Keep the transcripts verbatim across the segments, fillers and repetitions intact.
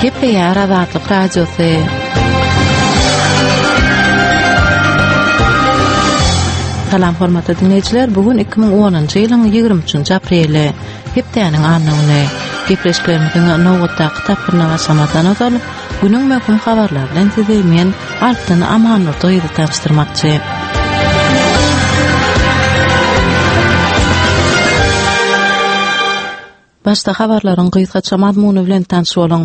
Gepleýär Azatlyk Radiosy. Salam hormatly dinleýijiler, bugün iki ming onunçy ýylyň ýygrimi üçinji apreli. Hepdeniň anlygyny, gepleşiklerimiziň nowatda kitaplarına başlamadan öňe günüň möhüm habarlary bilen sizi men Altyn Amanurdy tanıştyrmakçy. Başda habarlaryň gysgaça mazmuny bilen tanışyp boluň.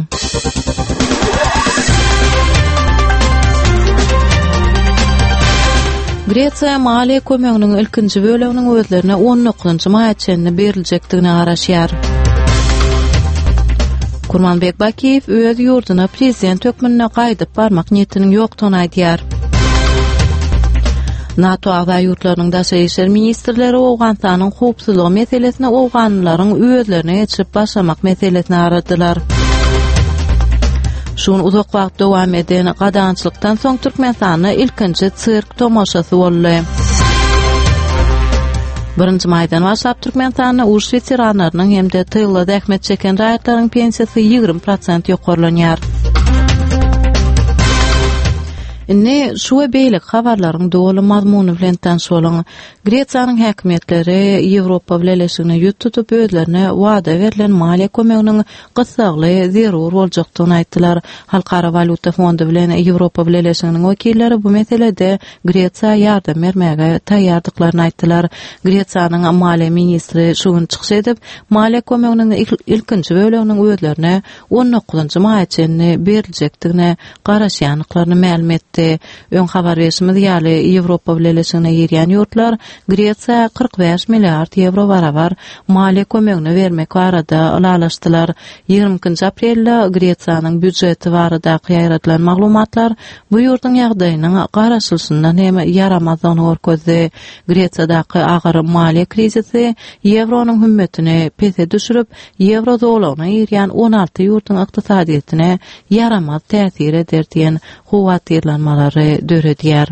Gretsiýa maliýe kömeginiň ilkinji böleginiň özlerine on dokuzunçy maýçyny berilejekdigine garaşýar. Kurmanbek Bakiýew öz ýurduna prezident hökmüne gaýdyp barmak niýetiniň ýokdugyny aýdýar. NATO we ýurtlarynyň daşary işler ministrleri Awganystanyň howpsuzlygy meselesine awganlaryň özlerine geçip başlamak meselesine aradylar. Şun uzak wagt dowam eden gadançylykdan soň Türkmenistanyň ilkinji sirk tomaşasy boldy. Birinji maýdan başlap Türkmenistanyň uruş veteranlarynyň hemde tyýyla dähmet çeken raýatlaryň pensiýasy ýygrimi prosent ýokarlanýar. Inne şu we beýlik habarlaryň dowly mazmuny bilen tanışyp boluň. Gretsiýanyň häkimetleri Ýewropa Birleşigine ýut tutup özlerine wada berilen maliýe kömeginiň gysgaly zerur boljakdygyny aýtdylar. Halkara Valuta Fondy bilen Ýewropa Birleşiginiň wekilleri bu meselede Gretsiýa ýardam bermäge taýýardyklaryny aýtdylar. Gretsiýanyň maliýe ministri şuny çykyş edip, maliýe kömeginiň ilkinji böleginiň özlerine on dokuzunçy maýçyny berilejekdigine garaşýanyklaryny ma'lum etdi. Ön habar berişimiz ýaly Ýewropa Birleşigine ýerýän ýurtlar Gretsiýa kırk beş milliard euro barabar maliýe kömegini bermek barada alalaşdylar. ýygrimiňinçi aprelde Gretsiýanyň büdjeti barada ýaýratylan maglumatlar bu ýurtdyň ýagdaýynyň garaşylşyndan hem yaramazlygyny görkezdi. Gretsiýadaky agyr maliýe krizisi Ýevronyň hümmetini pese düşürüp, Ýewro zolagyna ýerýän on alty ýurtdyň ykdysadyýetine yaramaz täsir eder diýen howatyrlanmalary döredýär.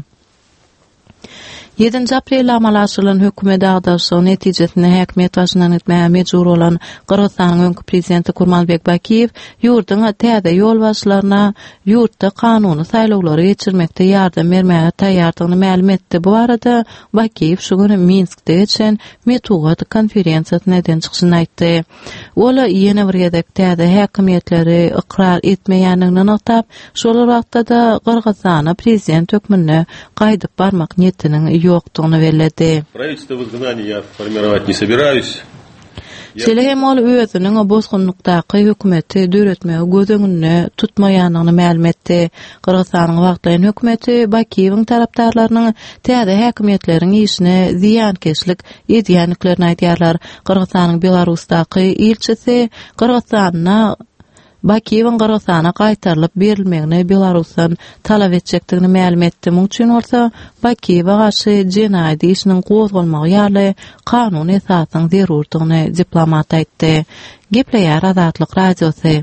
yedinji aprel amalaşylan hökümet agdaşy netijesinde häkimet başyndan etmäge mejbur bolan Kyrgyzstanyň öňkü prezidenti Kurmanbek Bakiýew ýurduň täze ýol başlaryna ýurtda kanuny saýlawlary geçirmekde ýardam bermäge taýýardygyny ma'lum etdi. Bu arada Bakiýew şu güni Minskde geçen Metugat konferensiýasyna neden çykyşyny aýtdy. Ol ýene bir ýerdek täze häkimetleri ikrar etmeýänligini atap, şol wagtda da Kyrgyzstana prezident hökmüne gaýdyp barmak niýetiniň ýokdugyny bellädi. Правительство в изгнании я формировать не собираюсь. Şeýle ol özüniň bozgunlukdaky hökümeti döretmäge gözüňinde tutmaýanyny ma'lum etdi. Kyrgyzstanyň wagtlaýan hökümeti Bakiýewiň tarapdarlarynyň täze häkimetleriň işine ziýankeşlik edýänliklerini aýdýarlar. Kyrgyzstanyň Belarusdaky elçisi Kyrgyzstanyna Bakiýewiň Kyrgyzstana gaýtarylyp berilmegini Belarusdan talap etjekdigini ma'lum etdi. Muň üçin bolsa Bakiýewe garşy jenaýat işiniň gozulmagy ýaly kanun esasyň zerurdygyny diplomat aýtdy. Gepleýär Azatlyk Radiosy.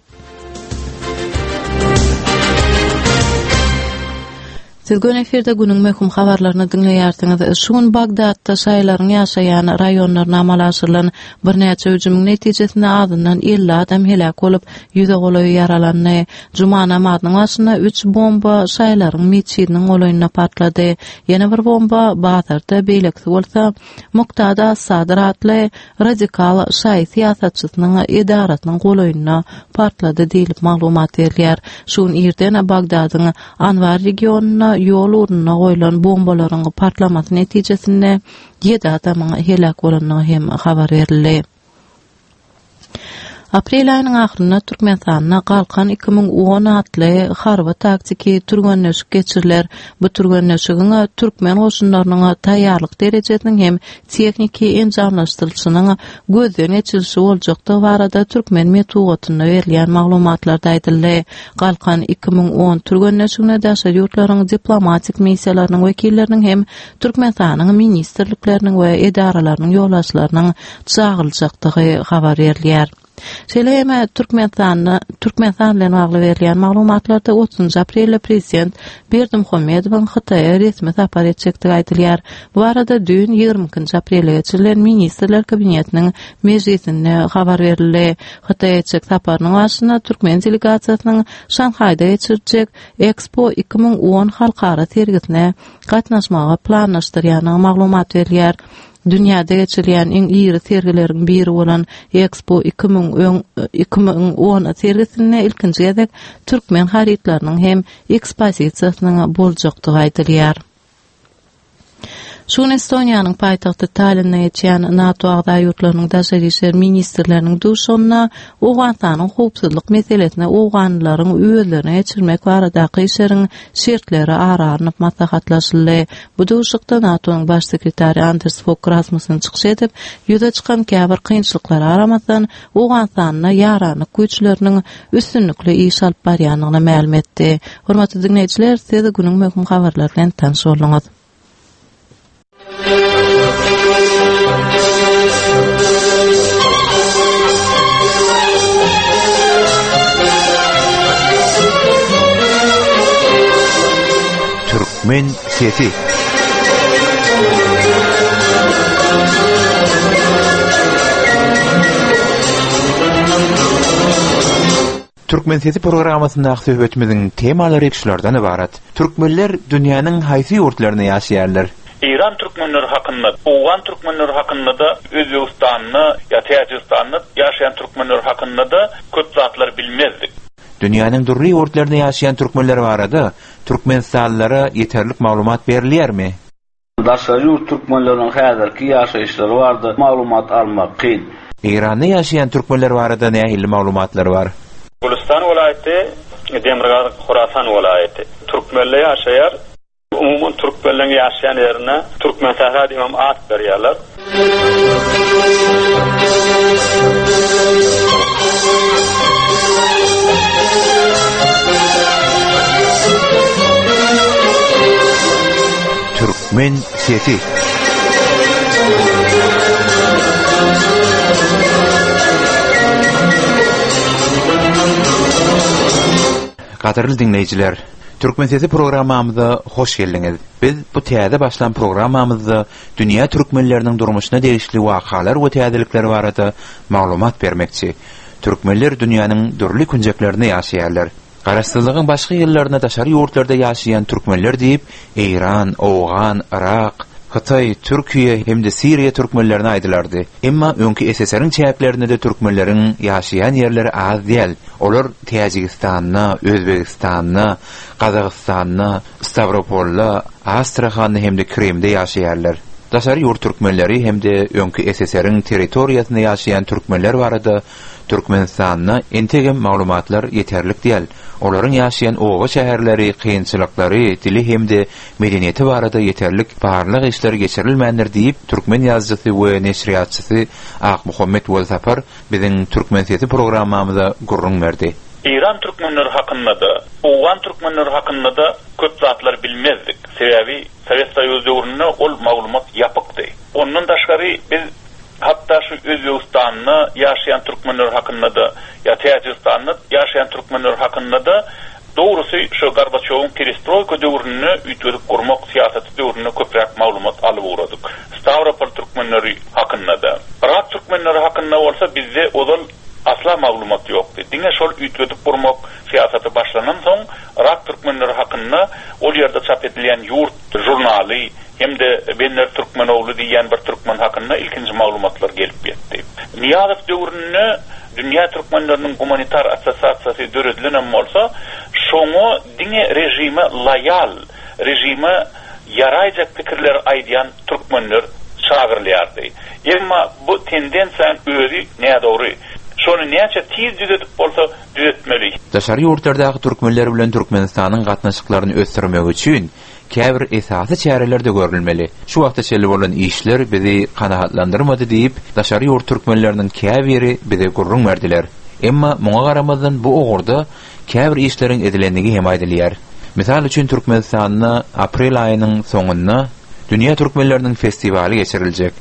Siz gün eferde günüň möhüm habarlaryny dinleýärsiňiz. Şuň Bagdadda şaýlaryň ýaşaýan raýonlaryna amalaşylan bir näçe hüjümüň netijesinde azyndan elli adam helak bolup, ýüze golaý yaralandy. Juma namazynyň başynda üç bomba şaýlaryň meçidiniň golaýyna patlady. Ýene bir bomba bazarda beýlekli bolsa, Muqtada Sadr adly radikal şaý siýasatçysynyň edaratynyň golaýyna patlady diýilip maglumat berilýär. Şuň ýerden Bagdadyň Anwar regionuna ýol urunyna goýulan bombalaryň patlamasy netijesinde ýedi adamyň helak bolanyny hem habar berildi. Aprel aýynyň ahyrynda Türkmenistanyna galkan iki ming on atly harby taktiki türgenleşik geçiriler. Bu türgenleşigiň türkmen goşunlarynyň taýýarlyk derejesiniň hem tekniki enjamlaşdyrylşynyň gözden geçirilşi boljakdygy barada türkmen metugatyna berilýän maglumatlarda aýdyldy. Galkan iki ming on türgenleşigine daşary ýurtlaryň diplomatik missiýalarynyň wekilleriniň hem Türkmenistanyň ministrlikleriniň we edaralarynyň ýolbaşçylarynyň çağryljakdygy habar berilýär. Şeýle Türkmenistanyna Türkmenistan bilen bagly berilýän maglumatlarda otuzynjy aprelde prezident Berdimuhammedowyň Hytaýa resmi tapar etjekdigi aýdylýar. Bu arada dün ýygrymykinji aprelde geçirilen ministrler kabinetiniň mejlisinde habar berildi. Hytaýa etjek taparynyň başynda Türkmen delegasiýasynyň Şanhaýda geçirijek Expo iki ming on halkara sergisine gatnaşmaga planlaşdyrýanyny maglumat berilýär. Dünyada geçirilen en iri sergilerin biri olan Expo iki ming on sergisine ilkinci gezek Türkmen haritlarynyň hem ekspozisiýasynyň boljakdygy aýdylýar. Şun Estoniýanyň paýtagty Tallinnda geçýän NATO agda ýurtlarynyň daşary işler ministrleriniň duşuna Owganstanyň howpsuzlyk meselesine Owganlaryň öýlerini geçirmek baradaky işleriň şertleri ararynıp maslahatlaşyldy. Bu duşukda NATO'nyň baş sekretary Anders Fogh Rasmussen çykyş edip, ýüze çykan käbir kynçylyklary aramasdan Owganstanyň ýaranyk güýçleriniň üstünlikli iş alyp barýanyny ma'lum etdi. Hormatly dinleýijiler, siz de günüň möhüm habarlary bilen tanış bolýaňyz. Türkmen sesi. Türkmen sesi programmasynda söhbetimiziň temalary ekşilerden ibarat. Türkmenler dünýäniň haýsy ýurtlaryna ýaşaýarlar? İran Türkmenleri hakkında, Oğan Türkmenleri hakkında da Özbekistan'ı ya Tacikistanyny yaşayan Türkmenler hakkında da köp zatlar bilmezdik. Dünýäniň durly ýurtlaryna ýaşaýan türkmenler barada Türkmenistanlara ýeterlik maglumat berilýärmi? Daşary ýurt türkmenleriň häzirki ýaşaýyşlary bardy, maglumat almak kyn. Iranda ýaşaýan türkmenler barada nähili maglumatlar bar? Gulistan welaýaty, Demirgaz, Horasan welaýaty. Türkmenler ýaşaýar. Umumun Türkmenlerin yaşayan yerine Türkmen Sahra imam ad berýärler. Türkmen sesi. Gaderli dinleýijiler, Türkmen sesi programmamyza hoş geldiňiz. Biz bu täze başlan programmamyzda dünýä türkmenleriniň durmuşyna degişli wakalar we täzelikler barada maglumat bermekçi. Türkmenler dünýäniň dürli künjeklerini ýaşaýarlar. Garaşsyzlygyň başga ýerlerine daşary ýurtlarda ýaşaýan türkmenler diýip Iran, Owgan, Irak, Hytaý, Türkiýe hemde Siriýa türkmenlerini aýdylardy. Emma öňki S S R-iň çäklerinde de türkmenleriň ýaşaýan ýerleri az däl. Olar Täjikistanyna, Özbekistanyna, Gazagystanyna, Stavropolda, Astrahanyny hemde Krimde ýaşaýarlar. Daşary ýurt türkmenleri hemde öňki S S R-iň territoriýasyna ýaşaýan türkmenler barada Türkmenistanyna entegem maglumatlar ýeterlik däl. Olaryň ýaşaýan owa şäherleri, kynçylyklary, dili hemde medeniýeti barada ýeterlik barlyk işler geçirilmändir diýip türkmen ýazgysy we neşriýatçysy Ak Muhammed Wolzapar biziň Türkmen sesi programmamyza gurrun berdi. İran Türkmenleri hakkında da, Oğan Türkmenleri hakkında da köp zatlar bilmezdik. Sebebi Sovet Soýuzy döwründe ol maglumat ýapykdy. Ondan daşgary biz hatta şu Özbekistanyny ýaşaýan türkmenler hakkında da ya Tacikistanyny ýaşaýan türkmenler hakkında da doğrusu şu Gorbaçowyň perestroýka döwrüne üýtgedip gurmak siýasaty döwrüne köprek maglumat alyp uradyk. Stavropol türkmenleri hakkında da. Irak türkmenleri hakkında bolsa bizde ozal asla maglumat ýokdy. Diňe şol üýtgedip gurmak siýasaty başlanan soň Irak türkmenleri hakkında ol ýerde çap edilen ýurt jurnaly hem de Benler Türkmenoğlu diýen bir türkmen hakkında ilkinci maglumatlar gelip ýetdi. Niýazow döwrüne dünýä türkmenleriniň humanitar assosiasiýasy döredilenen bolsa, şoňa diňe rejime loyal, rejime ýaraýjak pikirler aýdýan türkmenler çagyrylýardy. Emma bu tendensiýa özi näme dogry? Şonu näçe tiz düzedip bolsa düzetmeli. Daşary ýurtlardaky türkmenler bilen Türkmenistanyň gatnaşyklaryny ösdürmek üçin käbir esasy çäreler de görülmeli. Şu wagtda şeýle bolan işler bizi kanaatlandyrmady diýip daşary ýurt türkmenleriniň käbiri bize gurrun berdiler. Emma muňa garamazdan bu ogurda käbir işleriň edilendigi hem aýdylýar. Misal üçin Türkmenistanyna aprel aýynyň soňunda Dünýä türkmenleriniň festivali geçiriljek.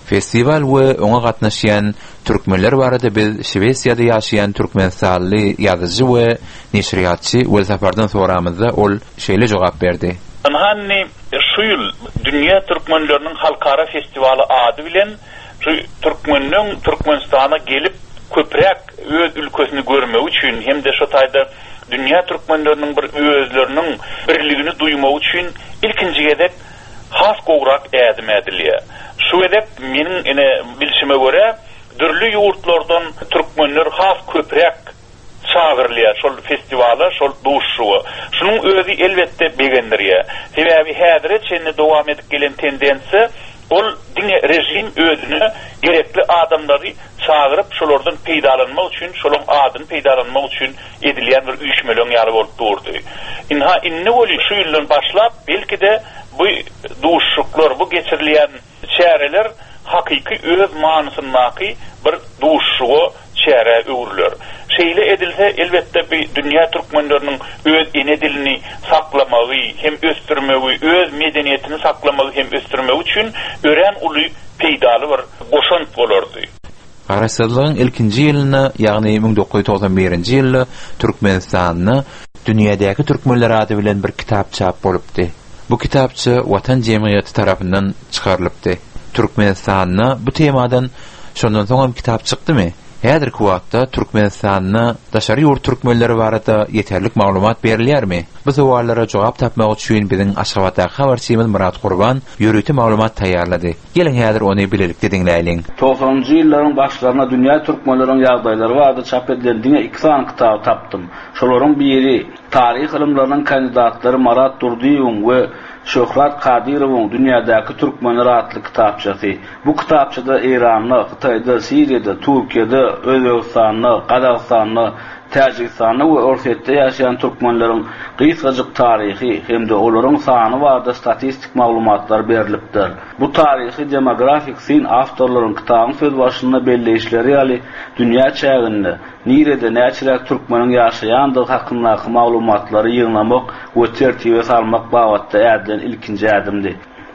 Festival we oňa gatnaşýan türkmenler barada biz Şweýsiýada ýaşaýan türkmensally ýazyjy we neşriýatçy Welsafardan soramyzda ol şeýle jogap berdi. Hanni şu ýyl dünýä türkmenleriniň halkara festivaly ady bilen şu türkmenliň Türkmenistana gelip köprek öz ülkesini görmek üçin hem de şu taýda dünýä türkmenleriniň bir özleriniň birligini duymak üçin ilkinji gedek has gowrak ädim edilýär. Şu edep meniň ene bilşime göre dürli ýurtlardan türkmenler has köprek çağırlýar şol festiwala, şol duşşuwa. Şunuň özi elbetde begendirýär. Sebäbi häzire çenli dowam edip gelen tendensiýa ol diňe rejim özüne gerekli adamlary çağırıp şolardan peýdalanmak üçin, şolun adyny peýdalanmak üçin edilýän bir üýşmeleň ýaly bolup durdy. Inha inni boli şu ýyldan başlap belki de bu duşşuklar, bu geçirilýän çäreler hakyky öz manysyndaky bir duşşuwa çäre öwrüler. Şeýle edilse elbetde bir dünýä türkmenleriniň öz ene dilini saklamagy, hem östürmegi, öz medeniýetini saklamagy hem östürmegi üçin ören uly peýdaly bir goşant bolardy. Garaşsyzlygyň ilkinji ýylyna, ýagny ming dokuz ýüz togsan birinji ýylda Türkmenistanyny dünýädäki türkmenler ady bilen bir kitap çap bolupdy. Bu kitapçı Watan Jemgyýeti tarapyndan çykarylypdy. Türkmenistanyny bu temadan şondan soň kitap çykdymy? Häzirki wagtda Türkmenistanyny daşary ýurt türkmenleri barada ýeterlik maglumat berilýärmi? Bu sowallara jogap tapmak üçin biziň Aşgabatda habarçymyz Murat Gurban ýörüti maglumat taýýarlady. Gelin häzir ony bilelikde dinläýin. doksanjy ýyllaryň başlaryna dünýä türkmenleriň ýagdaýlary barada çap edilen diňe iki san kitap tapdym. Şolaryň biri taryh ilimläriniň kandidatlary Marat Durdiýewiň we Şöhrat Kadirowyň dünýädäki türkmenler adly kitapçasy. Bu kitapçada Iranly, Hytaýda, Siriýada, Türkiýede, Özbekistanda, Gazagystanda, Täjikistanda we Orsetde ýaşaýan türkmenleriň gysgaçyk taryhy hem de olaryň sany barada statistik maglumatlar berilipdir. Bu taryhy demografik sin awtorlaryň kitabyň söz başynda belleýişleri ýaly dünýä çäginde nirede näçirek türkmeniň ýaşaýandygy hakyndaky maglumatlary ýygnamak we tertibe salmak bagatda ädilen ilkinji adymdy.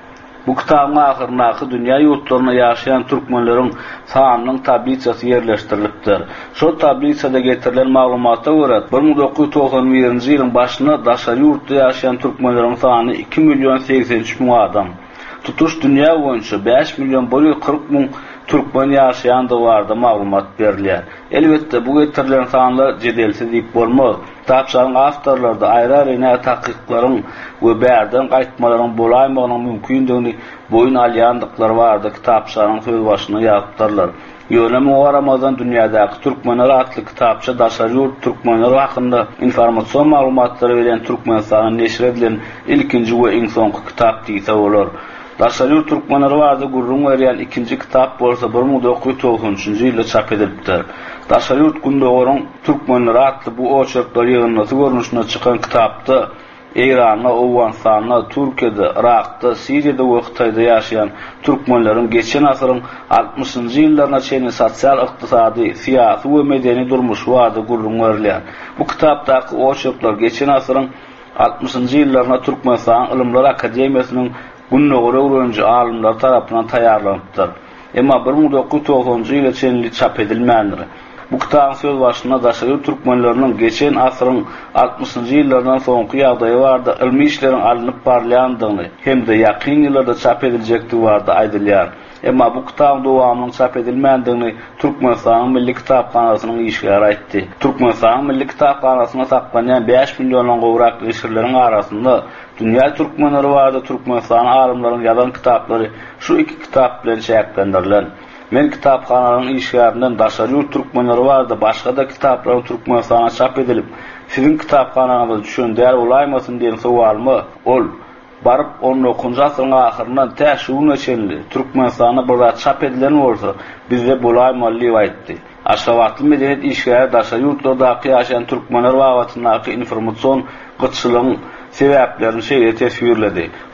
Bu kitabyň ahyryndaky dünýä ýurtlaryna ýaşaýan türkmenleriň sanynyň tabliçasy ýerleşdirilipdir. Şo tabliçada getirilen maglumata görä bir ming dokuz ýüz togsan birinji ýylyň başyna daşary ýurtda ýaşaýan türkmenleriň sany iki milyon seksen üç ming adam. Tutuş dünýä boýunça beş milyon kırk ming türkmen ýaşaýandygy barada maglumat berilýär. Elbetde bu getirilen sanlar jedelsiz diýip bolmaz. Tapşaryň awtorlary aýra-aýra takyklaryň we bärden gaýtmalaryň bolaýmagynyň mümkindigini boyun alýandyklary barada kitapçaryň söz başyna ýazypdyrlar. Ýönemi Ramazan dünýädäki türkmenler adly kitapça daşary ýurt türkmenleri hakynda informasiýon maglumatlary bilen Türkmenistanyň neşr edilen ilkinji we iň soňky kitap diýse bolar. Daşary ýurt türkmenleri barada gurrun berýän ikinji kitap bolsa bir ming dokuz ýüz togsanjy ýylda çap edilipdir. Daşary ýurt gündogaryň türkmenleri adly bu oçerkler ýygnasy görnüşine çykan kitapda Iran'a, Awganistan'a, Türkiýede, Irak'ta, Siriýede we Hytaýda ýaşaýan türkmenleriň geçen asyryň altmışynjy ýyllaryna çenli sosial, ykdysady, syýasy we medeni durmuşy barada gurrun berilýär. Bu kitapdaky oçerkler geçen asyryň altmışynjy ýyllaryna Türkmenistan Ilimler Akademiýasynyň günnägere öwrenji alymlar tarapyndan taýýarlanýar. Emma bir ming dokuz ýüz togsanjy ýyla çenli çap edilmändir. Bu kitabyň söz başyna daşary türkmenleriniň geçen asyryň altmışynjy ýyllardan soňky ýagdaýy barada ilmi işleriň alınıp barlandygyny hem de ýakyn ýyllarda çap ediljekdigi barada aýdylýar. Emma bu kitabyň dowamynyň çap edilmändigini Türkmenistanyň Milli Kitapxanasynyň işgärä aýtdy. Türkmenistanyň Milli Kitapxanasyna saklanýan beş milyondan gowrak eşirleriň arasynda dünýä türkmenleri barada Türkmenistan alymlarynyň ýazan kitaplary şu iki kitap bilen şäherlendirilen. Men kitapxananyň işgärinden daşary ýurt türkmenleri barada başga da kitaplar Türkmenistana çap edilip, siziň kitapxanaňyzda düşündär bolaýmasyn diýen sowalmy ol barıp on dokuzunjy asyryň ahyryndan täşüwüne çenli Türkmenistana bir çap edilen bolsa bizde bolaýmaly diýip aýtdy. Aşgabatly medeniýet işgäri daşary ýurtlardaky ýaşaýan türkmenler wagtyndaky informasiýon gyçylygyň sebäplerini şeýle tesvirledi.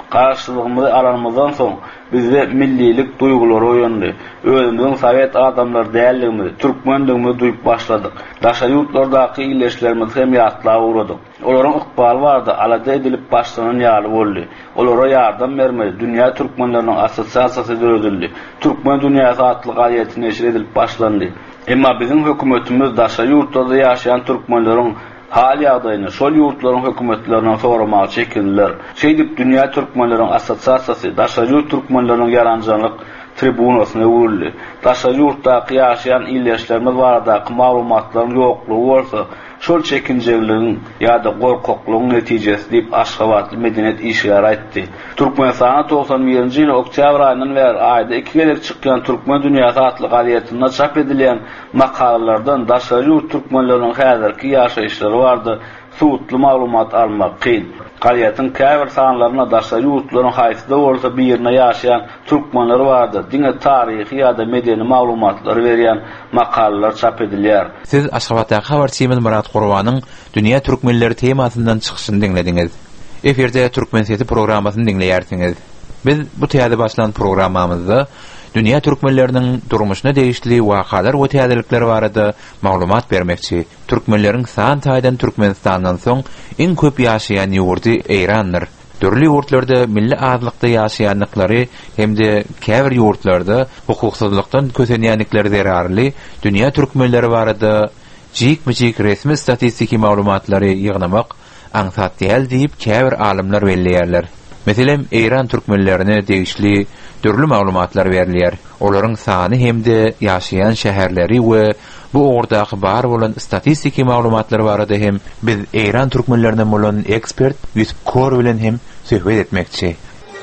Karşılığımızı alanımızdan soň bizde millilik duygulary oýandy. Özümizin Sovet adamlar değerligimizi, türkmenligimizi duýup başladyk. Daşa ýurtlardaky illeşlerimiz hem ýatla uğradyk. Olaryň ykbaly bardy, alada edilip başlanan ýaly boldy. Olara ýardam bermeli. Dünýä türkmenleriniň assosiasiýasy düredildi. Türkmen dünýäsi atly gaýety neşir edilip başlandy. Emma bizim hökümetimiz daşa ýurtlarda ýaşaýan türkmenleriň hal ýagdaýyny şol ýurtlaryň hökümetlerinden soramagy çekindiler. Şeýdip dünýä türkmenleriň assosiasiýasy daşa ýurt türkmenleriň ýaranjanlyk tribunasyna öwrüldi. Daşa ýurtda ýaşaýan illeşlerimiz barada maglumatlaryň ýoklugy bolsa, şol çekinjeligiň ýa-da gorkoklugyň netijesi diýip Aşgabatly Medenet işgara etdi. Türkmenistana doksan birinji ýyl oktyabr aýyndan beri aýda iki gelek çykýan Türkmen dünýäsi atly gazetinde çap edilen makalalardan daşa ýurt türkmenleriniň häzirki ýaşaýyşlary bardy. Suwutly maglumat almak kyn. Gazetyň käbir sanlaryna daşa ýurtlaryň haýsy bolsa bir ýerine ýaşaýan türkmenler bardy. Diňe taryhy ýa-da medeni maglumatlar berýän makalalar çap edilýär. Siz Aşgabatdaky habarçymyz Murat Gurbanyň Dünýä türkmenleri temasyndan çykyşyny dinlediňiz. Eferde Türkmen sesi programasyny dinleýärsiňiz. Biz bu täze başlan programmamyzda dünýä türkmenleriniň durmuşyna değişli wakalar we täzelikleri barada maglumat bermekçi. Türkmenleriň san taýdan Türkmenistandan soň iň köp ýaşaýan ýurdy Eýrandyr. Dörli ýurtlarda milli azlykda ýaşaýanlyklary hemde käbir ýurtlarda hukuksuzlukdan kösenýänlikleri zerarly dünýä türkmenleri barada jik-mijik resmi statistiki maglumatlary ýygnamak aňsat däl diýip käbir alimler belleýärler. Meselem Eýran türkmenlerine değişli dörli maglumatlar berilýär. Olaryň sany hemde ýaşaýan şäherleri we bu ordaky bar bolan statistiki maglumatlar barada hem biz Eýran türkmenlerinden bolan ekspert Ýusuf Kor bilen hem söhbet etmekçi.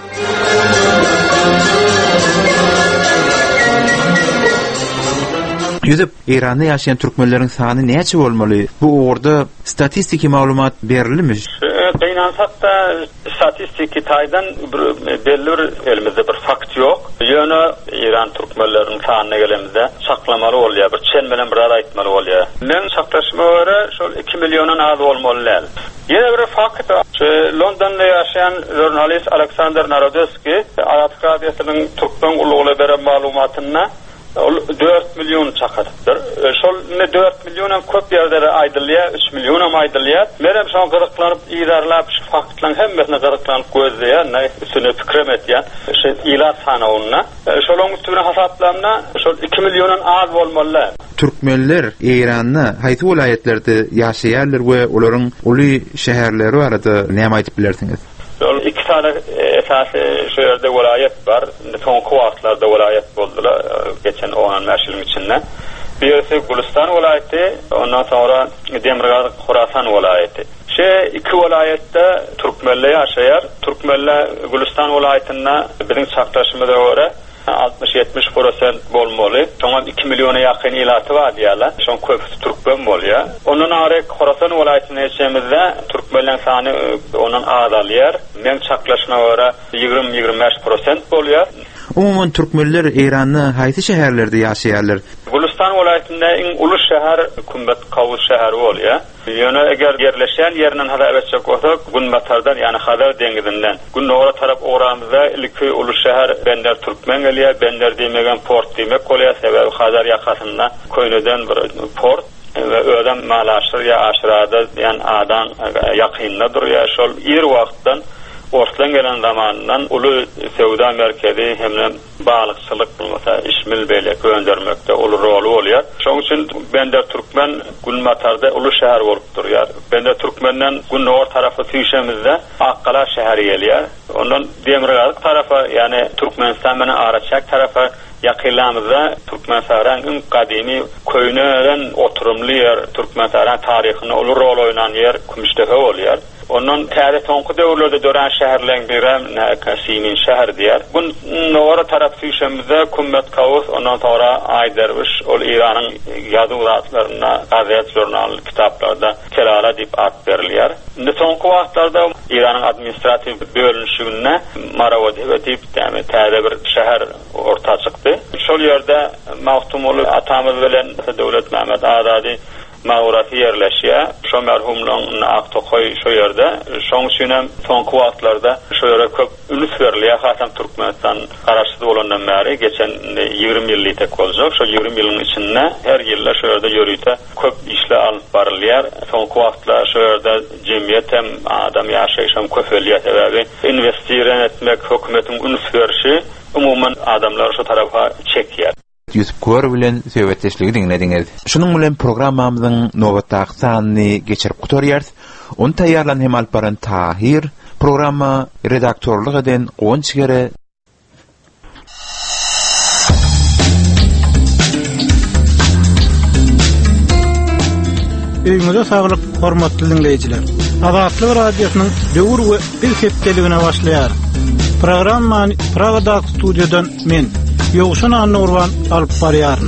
Ýüzüp Eýranda ýaşaýan türkmenleriň sany näçe bolmaly? Bu orada statistiki maglumat berilmi? Beýnansatda statistiki taýdan bir belli bir elimizde bir fakt ýok. Ýöne Eýran türkmenleriniň sanyna gelemizde saklamaly bolýar, bir çen bilen bir aýtmaly bolýar. Men saklaşma göre şol iki milliondan az bolmaly. Ýene bir fakt, Londonda ýaşaýan jurnalist Aleksandr Narodowski Arap gazetiniň türkmen ulugly beren maglumatyna dört milyon çakadyr. Şol dört milyondan köp ýerlere aýdylýar, üç milyonam aýdylýar. Merem şol gyrıklanyp ýerlap şu faktlaryň hemmesine gyrıklanyp gözleýär, näme üstüne pikir etýär. Şu ýylar sanawyna, şolaň üstüne hasaplamna şol iki milyondan az bolmaly. Türkmenler Eýranyň haýsy welaýetlerde ýaşaýarlar we olaryň uly şäherleri barada näme aýdyp bilersiňiz? İki tane esasy şu ýerde welaýet bar. Soňky wagtlarda welaýet boldular geçen on beş ýyl içinde. Birisi Gulistan welaýeti, ondan sonra Demirgazy Horasan welaýeti. Şu iki welaýetde türkmenler ýaşaýar. Türkmenler Gulistan welaýetinde biziň çakdaşymyza göre altmış yetmiş prosent bolmaly. Şoňa iki milyona ýakyn ilaty bar diýerler. Şoň köpüsi türkmen bolýar. Onuň arek Horasan welaýetine ýeşemizde türkmenlerin sany onuň azalýar. Men çaklaşyna göre ýygrimi ýygrimi beş prosent bolýar. Umumyň türkmenler Eýranyň haýsy şäherlerde ýaşaýarlar? Gulistan welaýetinde iň uly şäher Kumbet Kawus şäheri bolýar. Ýöne eger yerleşen ýerinden hada öçek bolsak, Gunbatardan ýani Hazar deňizinden, Günnowra tarap oramyzda ilki uly şäher Bender Türkmen gelýär. Bender diýmegen port diýmek bolýar, sebäbi Hazar ýakasynda köýneden bir port we ödem malaşyr ýa aşyrada ýani adan ýakynda durýar. Şol ýer wagtdan Ortadan gelen zamandan uly sewda merkezi hemle balykçylyk bolmasa işmil beýle göndermekde uly rol bolýar. Şoň üçin Bender Türkmen Gulmatarda uly şäher bolup durýar. Bender Türkmenden Günnowra tarapy süýşemizde Akkala şäheri gelýär. Ondan Demirgazy tarapy, ýani Türkmenistan bilen Araçak tarapy ýakynlamyzda Türkmenistanň iň gadymy köýneden oturumly ýer, Türkmenistanň taryhyna uly rol oýnan ýer Kumüştepe bolýar. Onun täze soňky döwürlerde dören şäherleriň biri Näkasimin şäher diýer. Bu Nowra tarap süýşemizde Kumbet Kawus, ondan sonra Aýderwiş, ol Eýranyň ýazylaryna, gazet, jurnal, kitaplarda Kelala diýip at berilýär. Indi soňky wagtlarda Eýranyň administrativ bölünşigine Marawat diýip täze bir şäher orta çykdy. Şol ýerde Mawtumoly atamyz bilen Döwlet Mehmet Azady mağuraty yerleşýär. Şo merhumlaryň Aktokoy şo ýerde. Şoň üçin hem soňky wagtlarda şo ýere köp ünüs berilýär. Hasan Türkmenistan garaşdy bolandan bäri geçen ýigirme ýylly tek boljak. Şo ýigirme ýylyň içinde her ýylda şo ýerde ýörüýte köp işler alyp barylýar. Soňky wagtlar şo ýerde jemgyýet hem adam ýaşaýşam köp ölýär sebäbi investisiýa etmek, hökümetiň ünüs berişi umuman adamlar şu tarafa çekýär. Yusuf Kor bilen söhbetleşligi diňlediňiz. Şunun bilen programmamyzyň nowatdaky sanyny geçirip gutarýarys. Onu taýýarlan hem alyp baran Tahir, programma redaktorlyk eden Gonçgere. Öýüňize saglyk, hormatly dinleýijiler. Azatlyk radiosynyň döwür we bir hepdeligine başlaýar. Programmany Pragadak studiodan men Ýogşan Anurwan alyp barýaryn.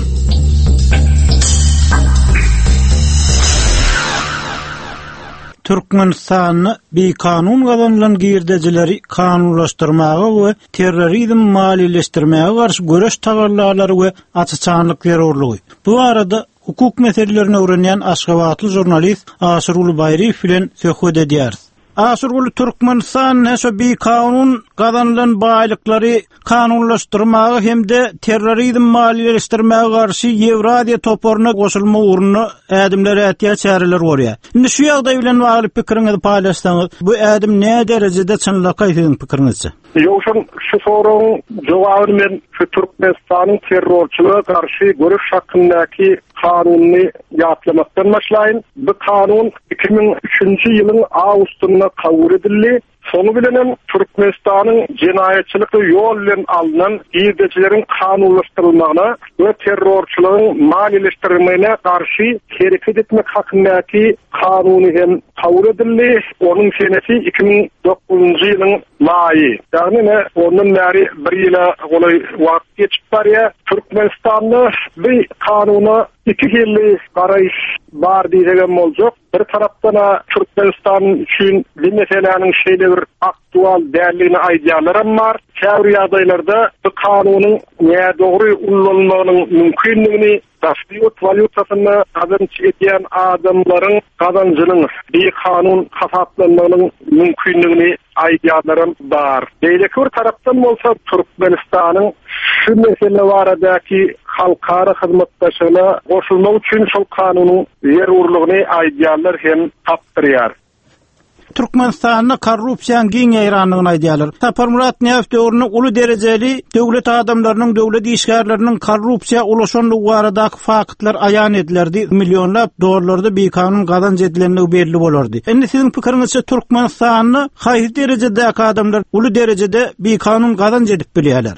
Türkmenistanyny bir kanun gazanlan girdejileri kanunlaşdyrmagy we terrorizm maliýeleşdirmäge garşy göreş tagarlary we açyçanlyk berýärligi. Bu arada hukuk meselelerine öğrenýän Aşgabatly jurnalist Asyr Ulubayriýew bilen söhbet edýär. Asyr Ulu Türkmenistan näşe bir kanun gazanlan baýlyklary kanunlaşdyrmagy hemde terrorizm maliýeleşdirmäge garşy Ýewrasiýa toporuna goşulma uğruna ädimler ätýär çäreler görýär. Indi şu ýagdaý bilen bagly pikiriňizi paýlaşsaňyz, bu ädim näme derejede çynlykka sizin pikiriňizçe? Ýogşan şu soragyň jogaby men şu Türkmenistanyň terrorçylyga garşy görüş hakyndaky kanuny ýatlamakdan başlaýyn. Bu kanun iki bin üçinji ýylyň awgustynda kabul edildi. Sonu bilen Türkmenistanyň jenaýetçilikle ýol bilen alynan ýerdeçileriň kanunlaşdyrylmagyna we terrorçylygyň maliýeleşdirilmegine garşy hereket etmek hakyndaky kanuny hem kabul edildi. Onuň senesi iki bin dokuzunji ýylyň maýy. Ýagny ondan bäri bir ýyla golay wagt geçip barýar. Türkmenistanda bir kanuny iki ýylly garaýyş bar diýen boljak. Bir tarapdan Türkmenistan üçin bu meseleniň şeýle bir aktual däligini aýdýarlar bar. Käbir ýagdaýlarda bu kanunyň näme dogry ullanmagynyň mümkinligini tasdiýat valyutasyny azançy etýän adamlaryň kazanjynyň bir kanun hasaplanmagynyň mümkinligini aýdýarlar bar. Beýleki bir tarapdan bolsa Türkmenistanyň şu mesele baradaky halkara hyzmatdaşyna goşulmak üçin şol kanunyň ýerurlygyny aýdýarlar hem tapdyrýar. Türkmenistanyň korrupsiýaň giň ýaýranlygyny aýdýarlar. Tapar Murat Näf döwrüne uly derejeli döwlet adamlarynyň, döwlet işgärleriniň korrupsiýa ulaşanlygy baradaky faktlar aýan edildi. Millionlap dollardy bir kanun gazanç edilenligi belli bolardy. Endi siziň pikiriňizçe Türkmenistanyny haýy derejede adamlar uly derejede bir kanun gazanç edip bilýärler.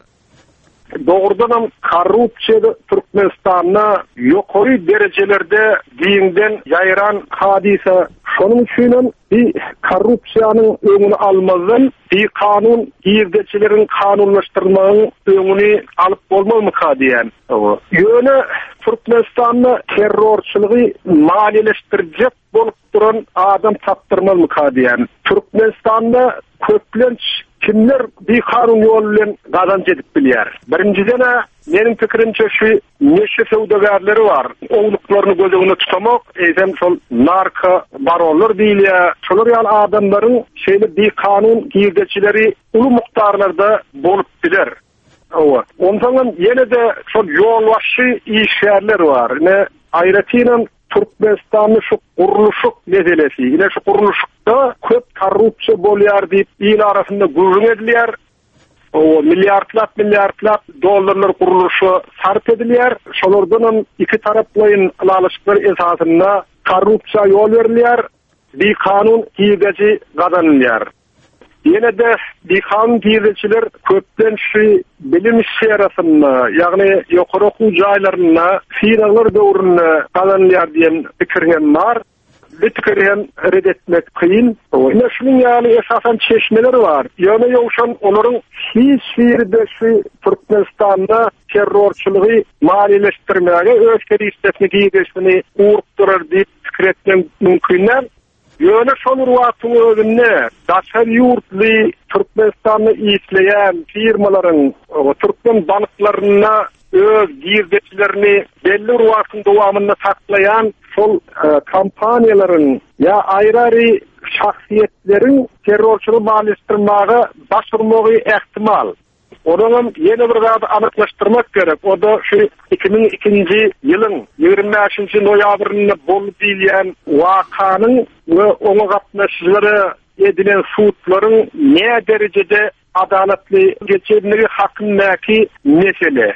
Doğrudan hem korrupsiýa Türkmenistanyna ýokary derejelerde diňden ýaýran hadise. Şonuň üçin bir korrupsiýanyň öňüni almazdan bir kanun ýerdeçileriň kanunlaşdyrmagyň öňüni alyp bolmamagy diýen. Ýöne Türkmenistanyň terrorçylygy maliýeleşdirjek bolup duran adam tapdyrmaly diýen. Türkmenistanda köplenç kimler bir kanun ýol bilen gazanç edip bilýär. Birinciden meniň pikirimçe şu neşe sowdagarlary bar. Owluklaryny gözegine tutamak, eýsem şol narka baronlar diýilýär. Şolar ýaly adamlaryň şeýle bir kanun ýerdeçileri uly mukdarlarda bolup biler. Owa. Ondan ýene de şol ýol başy işgärler bar. Ne aýratynam Türkmenistanyň şu guruluşuk meselesi, ýene şu guruluşukda köp korrupsiýa bolýar diýip ýyl arasynda gurulun edilýär. O milliardlap milliardlap dollarlar guruluşy sarp edilýär. Şolardan iki taraplyň alyşyklar esasynda korrupsiýa ýol berilýär. Bir kanun ýerdeçi gazanylýar. Ýene de bir kanun ýerdeçiler köpden şu bilim sferasynda, ýagny ýokary okuw jaýlaryna, firmalar döwrüne gazanylýar diýen pikiriň bar. Bitkiren redetmek kıyın. Ine şunun ýaly esasan çeşmeler bar. Ýöne ýogşan olaryň hiç birde şu Türkmenistanda terrorçylygy maliýeleşdirmäge öz keristesini giýdesini urup durar diýip pikir etmek mümkinler. Ýöne şol wagtyň özünde daşary ýurtly Türkmenistany isleýän firmalaryň o Türkmen balıklaryna öz girdeçlerini belli wagtyň dowamında saklayan şol kampaniýalaryň ya aýrary şahsiýetlerin terrorçylyk maalestirmagy başvurmagy ehtimal. Onun yeni bir gada anıklaştırmak gerek. O da şu iki bin ikinji ýylyň ýygrimi beşinji noýabrynda bolup bilýän wakanın we onu gatnaşjylary edilen suutlaryň ne derejede adaletli geçirmegi hakyndaky mesele.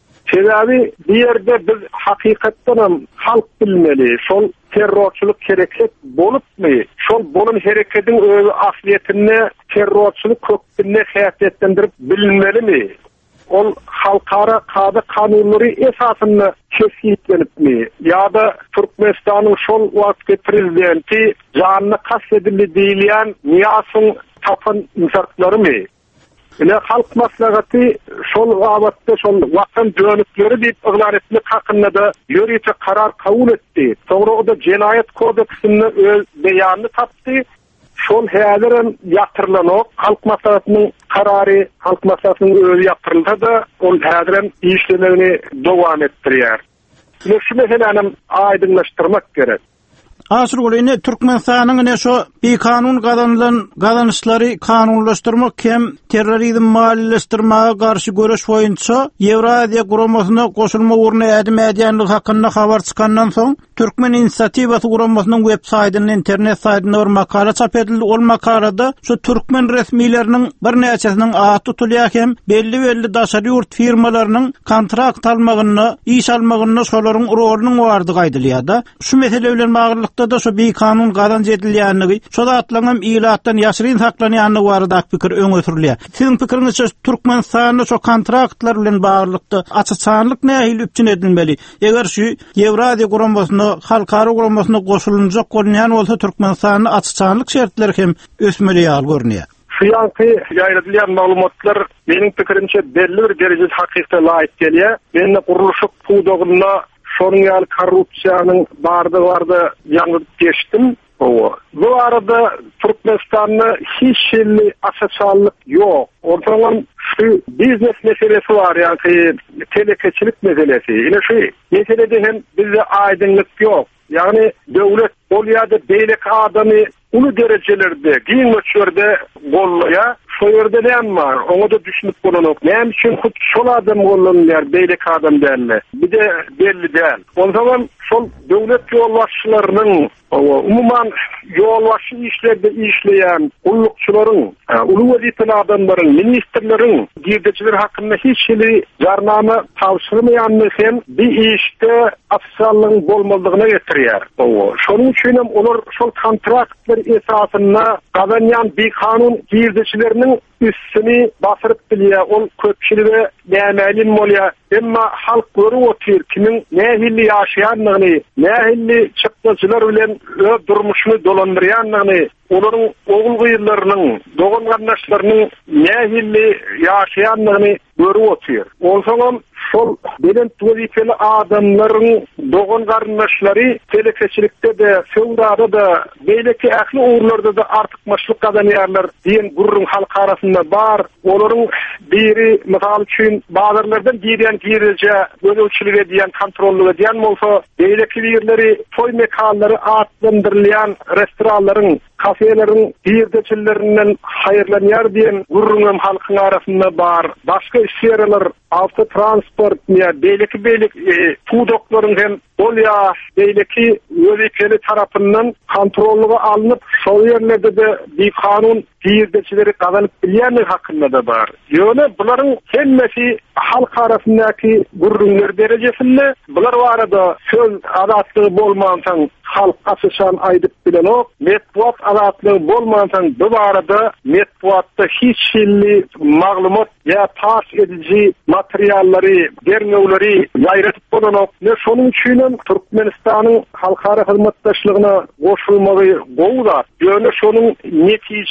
Sebebi bir yerde biz hakykatdan halk bilmeli. Şol terrorçylyk hereket bolupmy? Şol bolun hereketin öz asliyetini terrorçylyk köküne häsiýetlendirip bilmelimi? Ol halkara kayda kanunlary esasyny kesiplenipmi? Ýa-da Türkmenistanyň şol wagtky prezidenti janyny kasdedildi diýilýän Niýasyň tapyn insartlarymy? Ine halk maslahaty şol wagtda şol watan dönükleri diýip yglar etmek hakynda da ýöriçe karar kabul etdi. Soňra o da Jenaýat kodeksini öz beýanyny tapdy. Şol häzirem ýatyrlanok halk maslahatynyň karary, halk maslahatynyň özü ýatyrylsa da ol häzirem işlemegini dowam etdirýär. Ine şu meseleni aýdynlaşdyrmak gerek. Asır golyny Türkmenistanyň ne şo bir kanun gazanylan gazanyşlary kanunlaşdyrmak hem terrorizm malileşdirmäge garşy göreş boýunça Ýewrasiýa guramasyna goşulma urna ädim edýänligi hakynda habar çykandan soň Türkmen inisiatiwasy guramasynyň web saýtynyň internet saýtyna bir makala çap edildi. Ol makalada şu Türkmen resmiýleriniň bir näçesiniň aty tutulýar hem belli belli daşary ýurt firmalarynyň kontrakt almagyny, iş almagyny şolaryň rolunyň bardygy aýdylýar da. Şu mesele bilen baglyk da şu bir kanun gadan edilýänligi, şu atlanan ilatdan ýaşyryn saklanýanlygy barada pikir öňe sürilýär. Siziň pikiriňizçe Türkmenistanyň şu kontraktlar bilen baglykda açyçanlyk nähili üçin edilmeli? Eger şu Ýewrasiýa guramasyna, halkara guramasyna goşulunjak bolýan bolsa Türkmenistanyň açyçanlyk şertleri hem ösmeli ýaly görünýär. Şu ýanky ýaýratylýan maglumatlar meniň pikirimçe belli bir derejede hakykata laýyk gelýär. Menne guruluşyk puwdogyna şonuň ýaly korrupsiýanyň bardy bardy ýangyp geçdim. Bu arada Türkmenistanyň hiç şeýle açyçanlyk ýok. Ortadan şu biznes meselesi var, ýani telekeçilik meselesi. Ine şu meselede hem bizde aýdynlyk ýok. Ýani döwlet bolýardy beýlek adamy uly derejelerde, giň ölçülerde gollaýar. Şu ýerde näme bar? Oňa da düşünip bolanok. Näme üçin hut şol adam gollanýar, beýlek adam däl. Bir de belli däl. Ondan şol döwlet ýolbaşçylarynyň umuman ýolbaşçy işlerde işleýän ullukçylaryň, uly wezipeli adamlaryň, ministrleriň girdeçiler hakynda hiç şeýle jarnama tawşyrmaýanlygy hem bir işte afsallygyň bolmalygyna getirýär. Şonuň üçin hem olar şol kontraktlar esasyna gazanýan bir kanun girdeçileriniň üstüni basyryp bilýär. Ol köpçüligi nämälim bolýar. Emma halk görüp otyr kimin nähili ýaşaýanlygyny, nähili çykdyjylar bilen öz durmuşyny dolandyrýanlygyny, olaryň ogul gyýylarynyň, dogan garnaşlarynyň nähili ýaşaýanlygyny görüp otyr. Onsoň şol bilen wezipeli adamlaryň dogan garnaşlary telekeçilikde de, söwrada da, beýleki ähli uğurlarda da artykmaçlyk kazanýarlar diýen gurrun halk arasynda bar. Olaryň biri mysal üçin bazarlardan giýen giýerje bölükçilik edýän, kontrolly edýän bolsa, beýleki ýerleri, toy mekanlary atlandyrylýan restoranlaryň, kafeleriň girdeçilerinden haýyrlanýar diýen gurrun halkyň arasynda bar. Başga işler, auto transport, beýleki beýlek puwdoklaryň hem bolýa beýleki wezipeli tarapyndan kontrollyga alınıp, şol ýerlerde de bir kanun girdeçileri gazanyp bilýän hakynda da bar. Ýöne bularyň hemmesi halk arasyndaky gurrunlar derejesinde, bular barada söz adatlygy bolmansaň halk açyşan aýdyp bilen ok, metbuat adatlygy bolmansaň bu barada metbuatda hiç şeýle maglumat ýa taş edici materiallary, derňewleri ýaýratyp bolan ok. Ne şonuň üçin Türkmenistanyň halkara hyzmatdaşlygyna goşulmagy gowda. Ýöne şonuň netijeli bol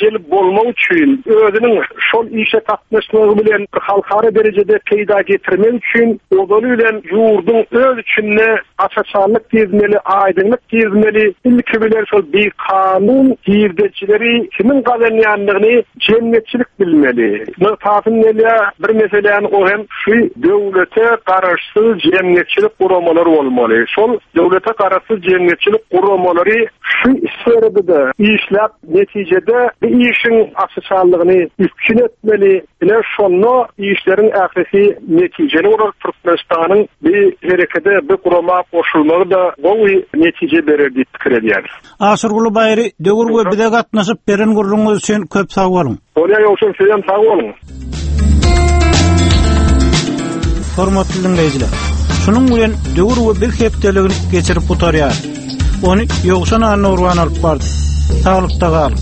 bolmak üçin özüniň şol işe gatnaşmagy bilen halkara derecede peýda getirmek üçin odaly bilen ýurdun öz içinde açaçarlyk gezmeli, aýdynlyk gezmeli, ilki bilen şol bir kanun girdeçileri kimin gazanýanlygyny jemgyýetçilik bilmeli. Mutafyn nelä bir meseleň o hem şu döwlete garaşsyz jemgyýetçilik guramalary bolmaly. Şol döwlete garaşsyz jemgyýetçilik guramalary şu sferede işläp netijede bir işin açyçarlygyny üstün etmeli. Ine şonu işlerin ähli netijeli olarak Türkmenistanyň bir herekete bir gurama koşulmagy da gowy netije berer diýip pikir edýär. Aşyrguly baýry döwür we bize gatnaşyp beren gurrunňyz üçin köp sag bolun. Olýa ýoksa sen sag bolun. Hormatly dinleýijiler. Şunun bilen döwür we bir hepdeligini geçirip butarýar. Ony ýoksa nany urwan alyp bardy. Sağlykda galyň.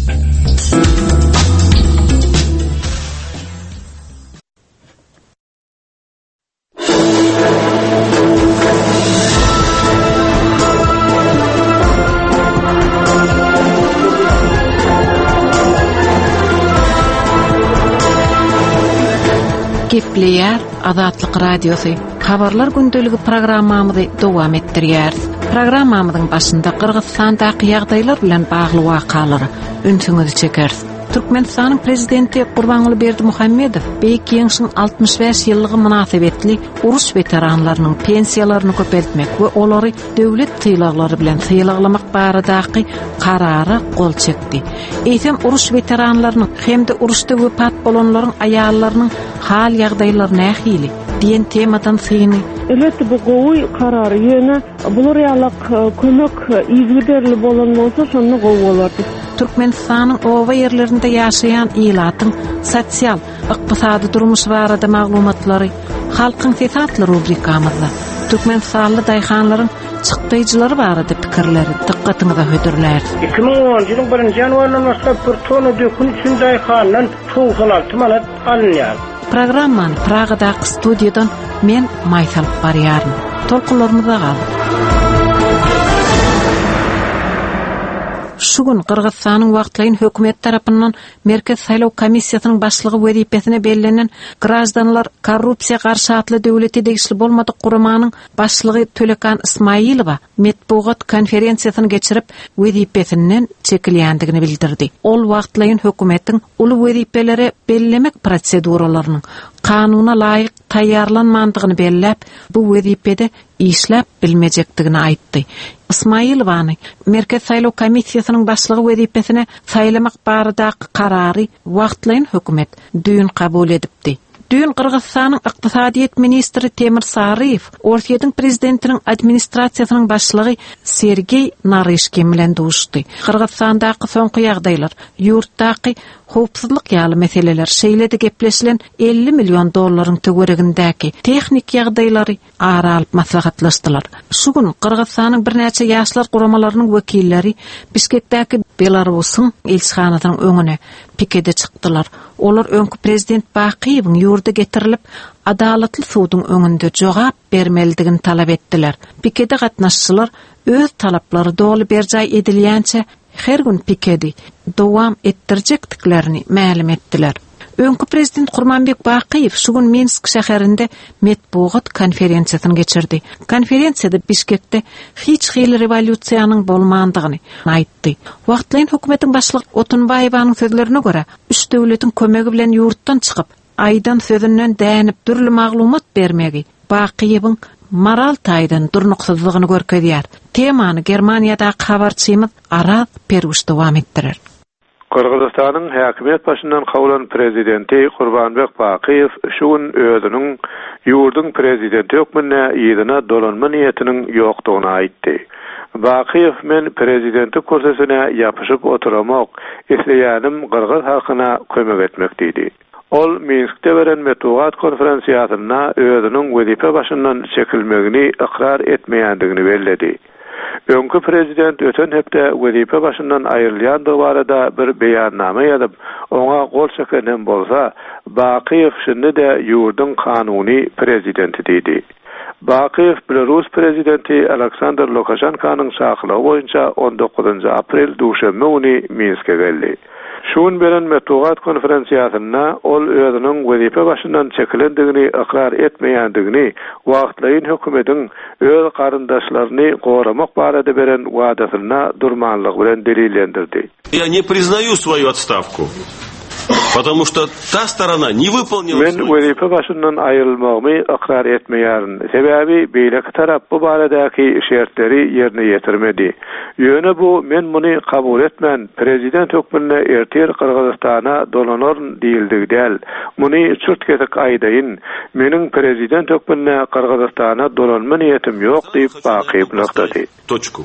Gepleýär Azatlyk Radiosu. Habarlar gündeligi programmamyzy dowam etdirýär. Programmamyzyň başynda Kyrgyzstandaky ýagdaýlar bilen bagly wakalary ünsüňizi çeker. Türkmenistanyň prezidenti Gurbanuly Berdimuhammedow Beýik Ýeňşiň altymyş beş ýyllygy münasebetli uruş weteranlarynyň pensiýalaryny köpeltmek we olary döwlet tylaglary bilen tylaklamak baradaky karary gol çekdi. Eýsem uruş weteranlarynyň hemde uruşda wepat bolanlaryň aýallarynyň hal ýagdaýlaryny nähili diýen temadan syny. Elbetde bu gowy karary ýöne bular ýalyk kömek izgiderli bolan bolsa şonu gowy bolardy. Türkmenistanyň owa ýerlerinde ýaşaýan ýylatyň sosial, ykdysady durmuşy barada maglumatlary halkyň fesatlary rubrikamyzda Türkmenistanly daýhanlaryň çykdyjylary barada pikirleri diqqatyňyza hödürler. iki ming on ýylyň birinji ýanwarydan başlap bir tonu dökün üçin daýhandan toğsalat manat alınýar. Programmany Pragadaky studiýadan men Maýsal barýarym. Tolkunlarymyza galyň. Şu gün Kırgızstanyň wagtlaýyn hökümet tarapyndan Merkez Saýlaw Komissiýasynyň başlygy wezipesine bellenlen grajdanlar korrupsiýa garşy atly döwleti degişli bolmadyk guramanyň başlygy Tölekan Ismaýylowa metbuat konferensiýasyny geçirip wezipesinden çekilýändigini bildirdi. Ol wagtlaýyn hökümetiň uly wezipeleri bellemek proseduralarynyň kanuna laýyk taýýarlanmandygyny belläp, bu wezipede işläp bilmejekdigini aýtdy. Ismaýylowany Merkez Saýlaw Komissiýasynyň başlygy wezipesine saýlamak baradaky karary wagtlaýyn hökümet düýün kabul edipdi. Düýün Kyrgyzstanyň ykdysadyýet ministri Temir Saryýew, Ortiýadyň prezidentiniň administrasiýasynyň başlygy Sergey Naryshkin bilen duşdy. Kyrgyzstandaky soňky ýagdaýlar, ýurtdaky howpsuzlyk ýaly meseleler şeýlede gepleşilen elli million dollaryň töweregindäki tehnik ýagdaýlary ara alyp maslahatlaşdylar. Şu gün Kyrgyzstanyň bir näçe ýaşlar guramalarynyň wekilleri Bişkekdäki Belarusyň elçixanasynyň öňüne pikede çykdylar. Olar öňkü prezident Bakiýewiň ýurda getirilip adalatly suwdyň öňünde jogap bermelidigini talap etdiler. Pikede gatnaşçylar öz talaplary dogly berjay edilýänçe her gün pikedi dowam etdirjekdiklerini ma'lum etdiler. Öňkü prezident Gurmanbek Bakiýew şu gün Minsk şäherinde metbuat konferensiýasyny geçirdi. Konferensiýada Bişkekde hiç hili revolýusiýanyň bolmandygyny aýtdy. Wagtlaýyn hökümetiň başlygy Otunbaýewaň sözlerine görä, üç döwletiň kömegi bilen ýurtdan çykyp, aýdan sözünden dänip türlü maglumat bermegi Bakiýewiň moral taýdan durnuksyzlygyny görkezýär. Temany Germaniýadaky habarçymyz Araz Peruş dowam etdirer. Kyrgyzstanyň häkimet başyndan kawulan prezidenti Gurbanbek Bakiýew şu gün özüniň ýurdun prezidenti hökmüne ýygyna dolanma niýetiniň ýokdugyny aýtdy. Bakiýew men prezidenti kursyna ýapyşyp oturamak isleýänim Kyrgyz halkyna kömek etmek diýdi. Ol Minskde beren metbuat konferensiýasyna özüniň wezipe başyndan çekilmegini ikrar etmeýändigini belledi. Öňkü prezident öten hepde wezipe başyndan aýrylýandygy barada bir beýannama ýazyp, oňa gol çekenen bolsa, Bakiýew şinde de ýurdun kanuny prezidenti diýdi. Bakiýew Belarus prezidenti Aleksandr Lukashenkanyň çakylygy boýunça on dokuzunçy aprel duşanbe güni Minske geldi. Şuun beren Metugat konferensiýasyna ol özüniň wezipe başyndan çekilendigini ikrar etmeýändigini, wagtlaýyn hökümetiň öz garyndaşlaryny goramak barada beren wadasyna durmanlyk bilen delillendirdi. Я не признаю свою отставку. Потому что та сторона не выполнила. Men wezipe başyndan aýrylmagymy ikrar etmeýärin. Sebäbi beýleki tarap bu baradaky şertleri ýerine ýetirmedi. Ýöne bu men muny kabul etmän. Prezident hökmüne ertir Kırgızstana dolanor diýildi del. Muny çürtketik aýdaýyn. Meniň prezident hökmüne Kırgızstana dolanma niýetim ýok diýip bakyp noktady. Точку.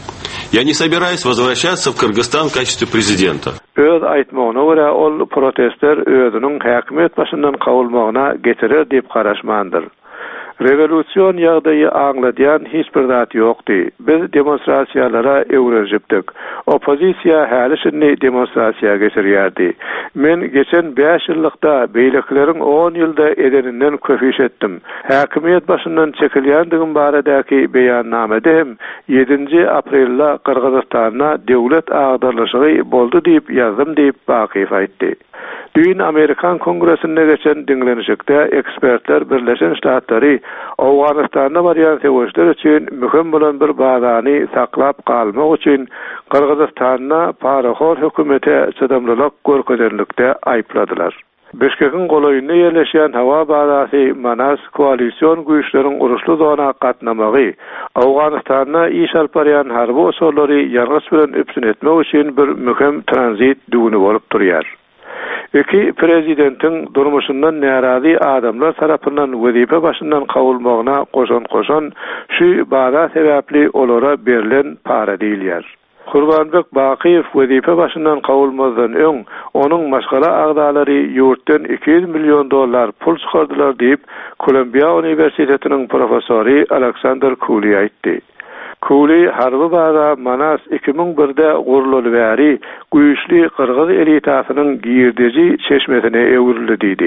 Я не собираюсь возвращаться в Кыргызстан в качестве президента. Öz aýtmagyna görä ol protestler özüniň häkimet başyndan kawulmagyna getirer diýip garaşmandyr. Revolüsiýon ýagdaýy aňladýan hiç bir zat ýokdy. Biz demonstrasiýalara öwrenjipdik. Opozisiýa häli şinni demonstrasiýa geçirýärdi. Men geçen beş ýyllykda beýlekleriň on ýylda edeninden köpüş etdim. Häkimet başyndan çekilýändigim baradaky beýannamada hem ýedinji aprelda Kırgızstana döwlet agdarlyşygy boldy diýip ýazdym diýip Bakyp aýtdy. Dün Amerikan Kongresinde geçen dinlenişikde ekspertler Birleşen Ştatlary Awganystanda barýan sebäpler üçin mühim bolan bir bazany saklap kalmak üçin Kırgızstana paraxor hökümete çydamlylyk görkezerlikde aýpladylar. Beşkekin goloýunda ýerleşýän hawa bazasy Manas koalisiýon güýçleriň uruşly zona gatnamagy Awganystana iş alp barýan harby osorlary ýargys bilen üpsün etmek üçin bir mühim tranzit düwünü bolup durýar. Eki prezidentin durmuşundan narazi adamlar tarapından wezipe başyndan kawulmagyna goşan-goşan şu baza sebäpli olara berilen para diýilýär. Gurbanbek Bakyp wezipe başyndan kawulmazdan öň onuň maşgala agdalary ýurtdan iki yüz milyon dollar pul çykardylar diýip Kolumbiya Universitetiniň professory Alexander Cooley aýtdy. Cooley harby baza Manas iki ming birde gurulýan bäri güýçli Kırgız elitasynyň giýirdeji çeşmesine öwrildi diýdi.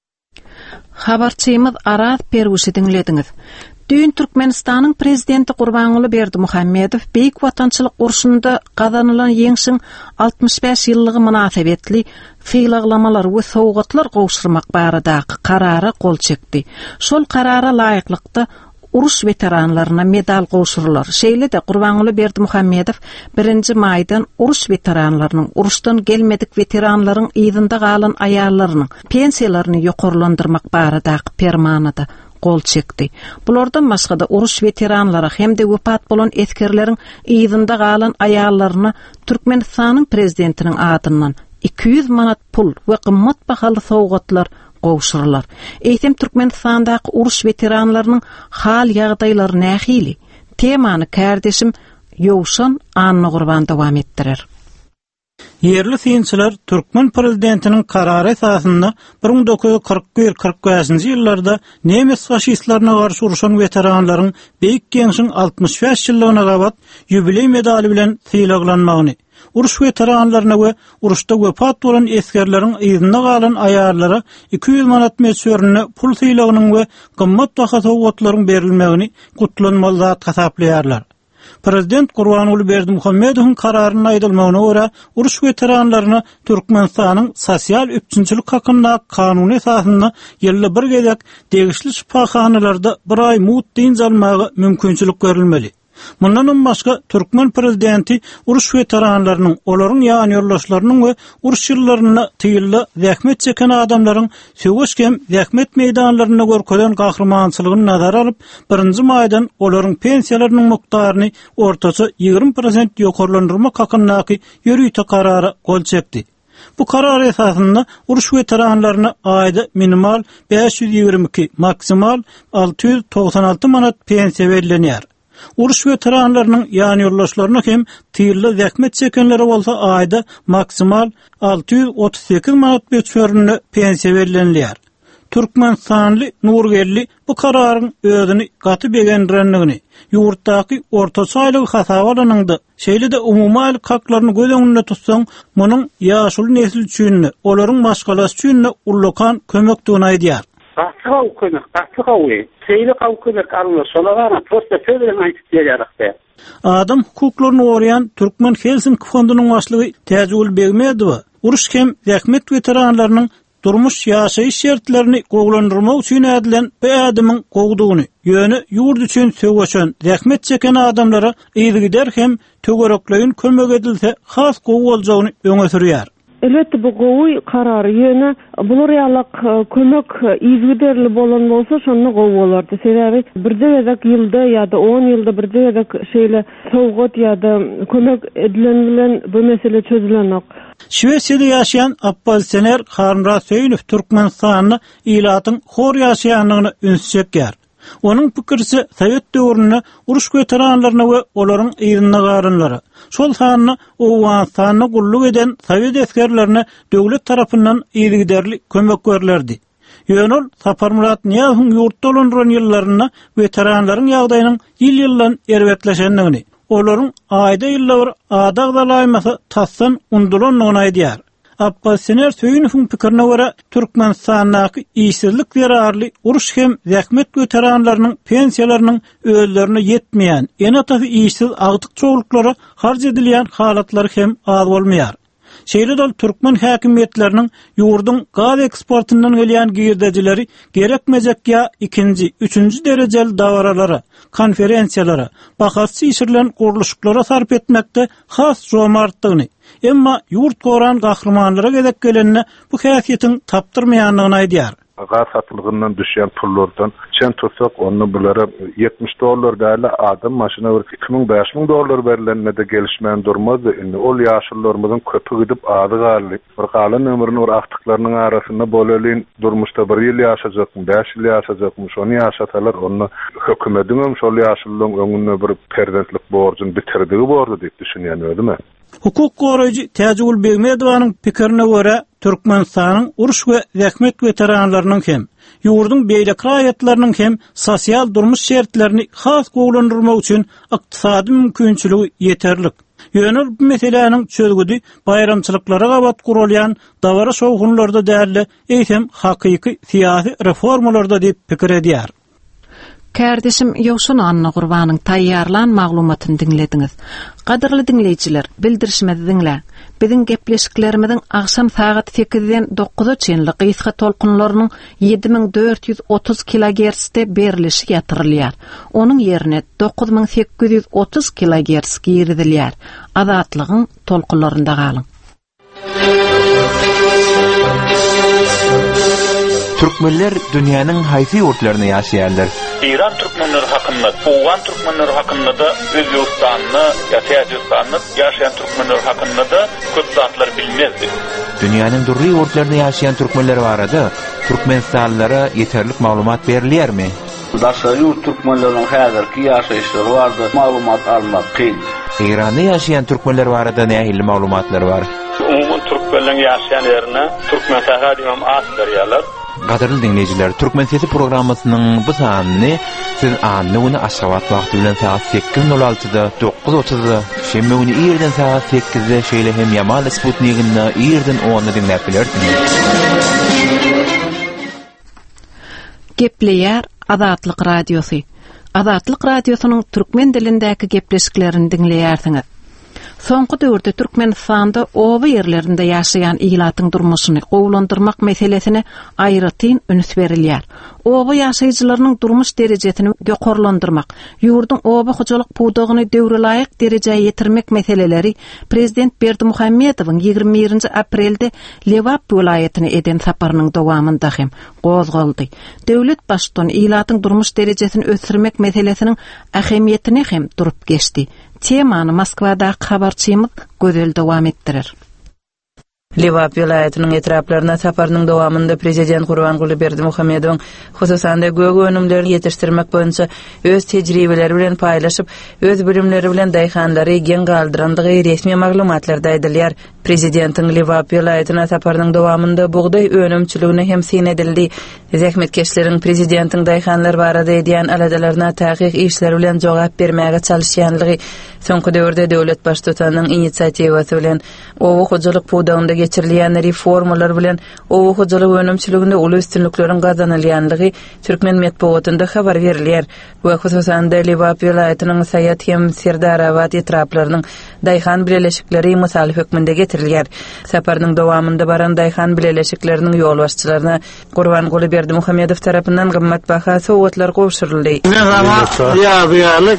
Habarçymyz Araz Perwuşy dinlediňiz. Dün Türkmenistanyň prezidenti Gurbanuly Berdimuhammedow beýik watançylyk urşunda gazanylan ýeňşiň altmış beş ýyllygy münasebetli feýlaglamalar we sowgatlar gowşurmak baradaky karara gol çekdi. Şol karara laýyklykda uruş veteranlarına medal gowşurlar. Şeýle de Gurbanuly Berdimuhammedow birinji maýdan uruş veteranlarynyň, uruşdan gelmedik veteranlaryň ýyzynda galan aýallarynyň pensiýalaryny ýokarlandyrmak baradaky permanada gol çekdi. Bulardan başga da uruş veteranlara hemde wepat bolan eskerleriň ýyzynda galan aýallaryna Türkmenistanyň prezidentiniň adyndan iki yüz manat pul we gymmat bahaly sowgatlar gowşurlar. Eýtem Türkmenistandaky uruş veteranlarynyň hal ýagdaýlary nähili? Temany kardeşim Ýowşan Anna Gurban dowam etdirer. Yerli synçylar Türkmen prezidentiniň karary esasynda bir ming dokuz yüz kırk bir kırk beşinji ýyllarda Nemes faşistlaryna garşy uruşan veteranlaryň beýik geňşiň altmış beş ýyllygyna gabat ýubiley medali bilen syýlaglanmagyny, uruş veteranlaryna we uruşda wepat bolan eskerleriň ýyzynda galan aýarlara iki yüz manat meçörüne pul syýlagynyň we gymmat baha sowgatlaryň berilmegini gutlanmaly zat hasaplaýarlar. Prezident Gurbanuly Berdimuhammedowyň kararyny aýdylmagyna görä, uruş veteranlaryna Türkmenistanyň sosial üçinçilik hakynda kanuny esasynda ýylda bir gezek degişli şifahanalarda bir ay mut diň almagy mümkinçilik görülmeli. Mundan başga Türkmen prezidenti uruş veteranlarynyň, olaryň ýany ýoldaşlarynyň we uruş ýyllaryna tyýylla zähmet çeken adamlaryň söwüşkem zähmet meýdanlaryna görkezen gahrmançylygyny nazara alyp, birinji maýdan olaryň pensiýalarynyň mukdaryny ortaça ýygrimi prosent ýokarlandyrmak hakyndaky ýürüýte karara gol çekdi. Bu karar esasında uruş veteranlaryna aýda minimal beş yüz ýygrimi iki, maksimal altı yüz toksan altı manat pensiýa berilýär. Uruş veteranlarynyň ýany ýoldaşlaryna hem tyýylla zähmet çekenleri bolsa aýda maksimal altı yüz otuz sekiz manat beçörüne pensiýa berilýär. Türkmenistanly Nurgelli bu kararyň özüni gaty begendirenligini, ýurtdaky ortaça aýlyk hasabalanyňda, şeýle de umumy aýlyk haklaryny göz öňünde tutsaň, munyň ýaşuly nesil üçin, olaryň başgalasy üçin ullakan kömekdigini aýdýar. Qatlı qavkınıq, qatlı qavı. Seyli qavkınıq arılı solağana prosta söylenen aytıp diyarakta. Adam hukuklaryny gorayan Türkmen Helsinki fondunyň başlygy Täjül Begmedow uruş hem zähmet veteranlarynyň durmuş ýaşaýyş şertlerini goglandyrmak üçin edilen bu adamyň gowdugyny, ýöne ýurt üçin söwgeşen, zähmet çeken adamlara ýygyder hem tögerekleýin kömek edilse has gowy boljagyny öňe sürýär. Elbette bu gowy karary ýöne bular ýalyk kömek ýygyderli bolan bolsa şonu gowy bolardy. Sebäbi bir degek ýylda ýa-da on ýylda bir degek şeýle sowgat ýa-da kömek edilen bilen bu mesele çözülenok. Şweýçede ýaşaýan Abbasener Harunrat Söýünov Türkmenistanyny ýylatyň hor ýaşaýanlygyny ünsüçekýär. Onun pikirçe Sowet döwründe uruş veteranlaryna we olaryň ýygyna garynlara şol sanyny Owganstanyna gulluk eden Sowet eskerlerine döwlet tarapyndan ýygyderli kömek berildi. Ýöne ol Saparmurat Niýazowyň ýurtda olandyran ýyllaryna veteranlaryň ýagdaýynyň ýyl-ýyldan erwetleşendigini, olaryň aýda ýyllar adag dalaýmasy tassan undulanyny aýdýar. Abbasener Söýünowyň pikirine görä Türkmenistandaky işsizlik zararly uruş hem zähmet veteranlarynyň pensiýalarynyň özlerine ýetmeýän, en atasy işsiz agdyk çoğuluklara harj edilýän halatlary hem az bolmaýar. Şeýle dol Türkmen häkimetleriniň ýurdun gaz eksportyndan gelýän girdejileri gerekmejek ýa ikinji, üçünji derejeli dawralara, konferensiýalara, bahasy işirilen guruluşlara sarp etmekde has jomartlygyny, emma ýurt goran gahrymanlara gezek gelenine bu häsiýetiň tapdyrmaýanlygyny aýdýar. Gaz satılgından düşen pullardan çen tutsak onu bulara yetmiş dolar değerli adam maşına iki bin beş bin dolar verilenine de gelişmeyen durmaz. Yani ol yaşlılarımızın köpü gidip adı galiba. Bir kalan ömrünün or aktıklarının arasında böyleliğin durmuşta bir yıl yaşayacak mı, beş yıl yaşayacak mı, onu yaşatalar. Onu hükümetin ömüş ol yaşlıların önüne bir perdentlik borcun bitirdiği borcu deyip düşünüyen öyle mi? Hukuk goraýjy Täjül Begmedowyň pikirine görä Türkmenistanyň uruş we zähmet veteranlarynyň hem ýurdun beýle kraýatlarynyň hem sosial durmuş şertlerini has gowlandyrmak üçin ykdysady mümkinçiligi ýeterlik. Ýöne bu meseleniň çözgüdi bayramçylyklara gabat gurulýan dawara şowgunlarda däli eýsem hakyky syýasy reformalarda diýip pikir edýär. Kardeşim Ýowşun Anna Gurbanyň taýýarlan maglumatyny dinlediňiz. Gadyrly dinleýijiler, bildirişimizi dinle. Biziň gepleşiklerimiziň akşam saat sekizden dokuza çenli gysga tolkunlarynyň ýedi bin dört ýüz otuz kilohertzde berilişi ýatyrylýar. Onuň ýerine dokuz bin sekiz ýüz otuz kilohertz giridilýär. Azatlygyň tolkunlarynda galyň. Türkmenler dünýäniň haýsy ýurtlaryna ýaşaýarlar. İran Türkmenleri hakkında, Uğan Türkmenleri hakkında da Özbekistan'ı, ya Tacikistanyny yaşayan Türkmenler hakkında da köp zatlar bilmezdi. Dünýäniň durry ýurtlaryna ýaşaýan türkmenler barada Türkmenistanlylara ýeterlik maglumat berilýärmi? Daşary ýurt türkmenläriniň häzirki ýaşaýyşlary barada maglumat almak kyn. Iranda ýaşaýan türkmenler barada nähili maglumatlar bar? Umumy türkmenler ýaşaýan ýerine türkmen tähädi hem as berýärler. Gadyrly dinleýijiler, Türkmen sesi programmasynyň bu sanyny siz anny güni aşgabat wagty bilen saat sekiz nol altıda dokuz otuzda, şemme güni ýerden saat sekizde şeýle hem Yamal Sputnik'inde ýerden onda dinläp bilersiňiz. Gepleýär Azatlyk radiosu. Azatlyk radiosynyň türkmen dilindäki gepleşiklerini dinleýärsiňiz. Soňky döwürde Türkmenistanda oba ýerlerinde ýaşaýan ýylatyň durmuşyny gowlandyrmak meselesine aýratyn üns berilýär. Oba ýaşaýjylarynyň durmuş derejesini gökorlandyrmak, ýurdun oba hojalyk puwdagyny döwre laýyk derejeye ýetirmek meseleleri Prezident Berdimuhammedowyň ýygrimi birinji aprelde Lewap welaýatyna eden saparynyň dowamynda hem gozgaldy. Döwlet başdan ýylatyň durmuş derejesini ösürmek meselesiniň ähemiýetini hem durup geçdi. Temany Moskwada habarçymyz gözel dowam etdirir. Lewap vilayatynyň etraplaryna saparynyň dowamynda Prezident Gurbanguly Berdimuhammedowyň hususanda gög önümlerini ýetişdirmek boýunça öz tejribeleri bilen paýlaşyp, öz bilimleri bilen daýhanlary gen galdyrandygy resmi maglumatlarda aýdylýar Prezidentin Liwap vilayatyna saparynyň dowamında buğday önümçiligine hem sin edildi. Zähmetkeşleriň prezidentin daýhanlar barada edýän aladalaryna taýyk işler bilen jogap bermäge çalışýanlygy soňky döwürde döwlet baş tutanyň initsiatiwasy bilen owu hojalyk puwdagynda geçirilýän reformalar bilen owu hojalyk önümçiliginde uly üstünlikleriň gazanylýanlygy Türkmen medeniýetinde habar berilýär. Bu hususan da Liwap vilayatynyň Saýat hem Sirdarawat etraplarynyň daýhan birleşikleri mysal hökmünde getirilýär. Saparynyň dowamında baran daýhan birleşikleriniň ýol başçylaryna Gurbanguly Berdimuhammedow tarapyndan gymmat baha sowgatlar gowşuruldy. Ya biýalyk.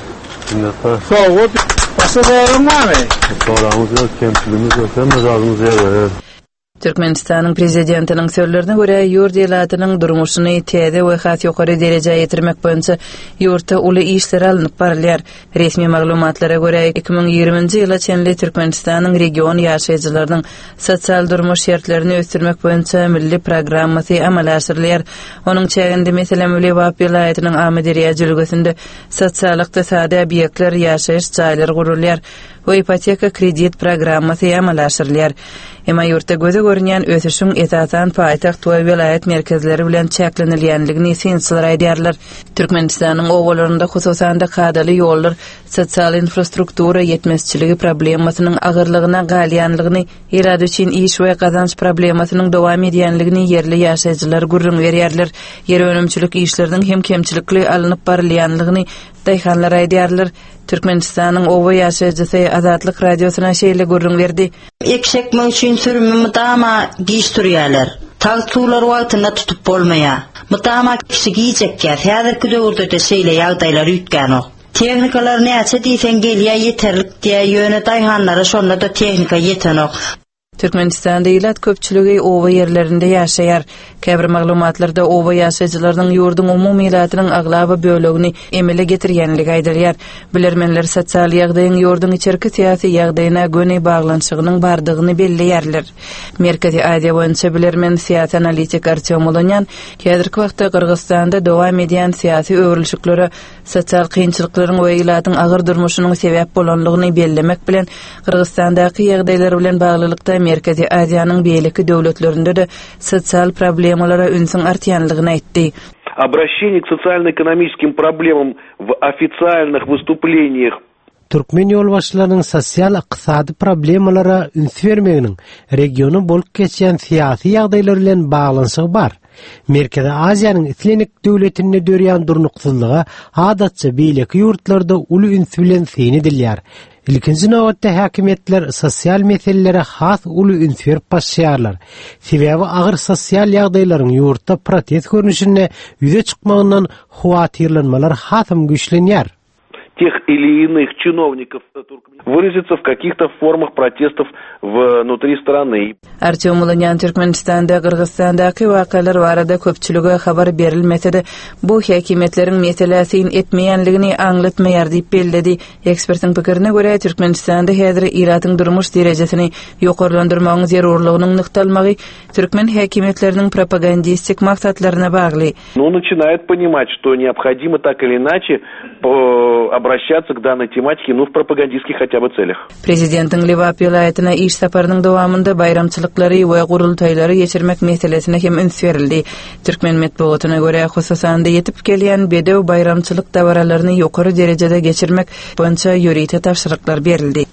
Sowgat başlaryň barmy? Soramyz kemçiligimiz ýok, hem razymyz ýa. Türkmenistanyň prezidentiniň sözlerine görä ýurt elatynyň durmuşyny täze we has ýokary derejäge ýetirmek boýunça ýurtda uly işler alınıp barylýar. Resmi maglumatlara görä iki ming ýigrimiji ýyla çenli Türkmenistanyň region ýaşaýjylarynyň sosial durmuş şertlerini ösdürmek boýunça milli programmasy amal aşyrylýar. Onuň çäginde meselem Liwap vilayatynyň Amederiýa jülgesinde sosial ykdysady obýektler ýaşaýyş jaýlary gurulýar we ipoteka kredit programmasy amal aşyrylýar. Ema ýurtda göze görünýän ösüşiň etatan paýtaxt we vilayat merkezleri bilen çäklenilýänligini sinçiler aýdýarlar. Türkmenistanyň owalarynda hususan da kadaly ýollar, sosial infrastruktura ýetmezçiligi problemasynyň agyrlygyna galýanlygyny, irade üçin iş we gazanç problemasynyň dowam edýänligini yerli ýaşaýjylar gurrun berýärler. Yer önümçilik işleriniň hem kemçilikli alınıp barylýanlygyny daýhanlar aýdýarlar. Türkmenistanyň owa ýaşaýjysy Azatlyk radiosyna şeýle gurrun berdi. Ekşek möçün sürümü mutama giýişdirýärler. Tag suwlar wagtyna tutup bolmaýar. Mutama kişi giýjekkä, häzirki döwürde de şeýle ýagdaýlar ýetgän ok. Tehnikalar näçe diýsen gelýär ýeterlik diýe ýöne daýhanlara şonda da tehnika ýeten ok. Türkmenistanda ilat köpçüligi owa yerlerinde ýaşaýar. Käbir maglumatlarda owa ýaşaýjylarynyň ýurdun umumy ilatynyň aglaby bölegini emele getirýänligi aýdylýar. Bilermenler sosial ýagdaýyň ýurdun içerki syýasy ýagdaýyna göni baglanşygynyň bardygyny belleýärler. Merkezi Aziýa boýunça bilermen syýasy analitik Artyom Ulonyan häzirki wagtda Kyrgyzstanda dowam edýän syýasy öwrülşiklere, sosial kynçylyklaryň we ilatyň agyr durmuşynyň sebäp bolanlygyny bellemek bilen Kyrgyzstandaky ýagdaýlar bilen baglylykda Merkezi Aziýanyň beýleki döwletlerinde de sosial проблемалара үнсүң артýanlygyny aýtdy. Обращение к социально-экономическим проблемам в официальных выступлениях. Türkmen ýolbaşçylarynyň sosial ykdysady problemalara üns bermeginiň regiony bolup geçýän syýasy ýagdaýlar bilen baglanşygy bar. Merkezi Aziýanyň islenik döwletine dörýän durnuksyzlygy adatça beýleki ýurtlarda uly üns bilen sen edilýär. İlkinci nowatda häkimetler sosial meselelere has uly üns berip başlaýarlar. Sebäbi agyr sosial ýagdaýlaryň ýurtda protest görnüşine ýüze çykmagyndan howatyrlanmalar hasam güýçlenýär. Тех или иных чиновников выразиться в каких-то формах протестов внутри страны. Artyom Ulonyan Türkmenistanda, Kırgızstandaky wakalar barada köpçülüge habar berilmese de bu häkimetleriň meselesini etmeýänligini aňlatmaýar diýip belledi. Ekspertiň pikirine görä Türkmenistanda häzir iratyň durmuş derejesini ýokarlandyrmagyň zerurlygynyň nykdalmagy türkmen häkimetleriniň propagandistik maksatlaryna bagly. Ну, начинает понимать, что необходимо так или иначе обращаться к данной тематике, ну, в пропагандистских хотя бы целях. Prezidentin Liwap vilayatyna iş saparynyň dowamında bayramçylyklary we gurultaýlary geçirmek meselesine hem üns berildi. Türkmen medeniýetine görä hususan da ýetip gelýän bedew bayramçylyk dawaralaryny ýokary derejede geçirmek boýunça ýörite tapşyryklar berildi.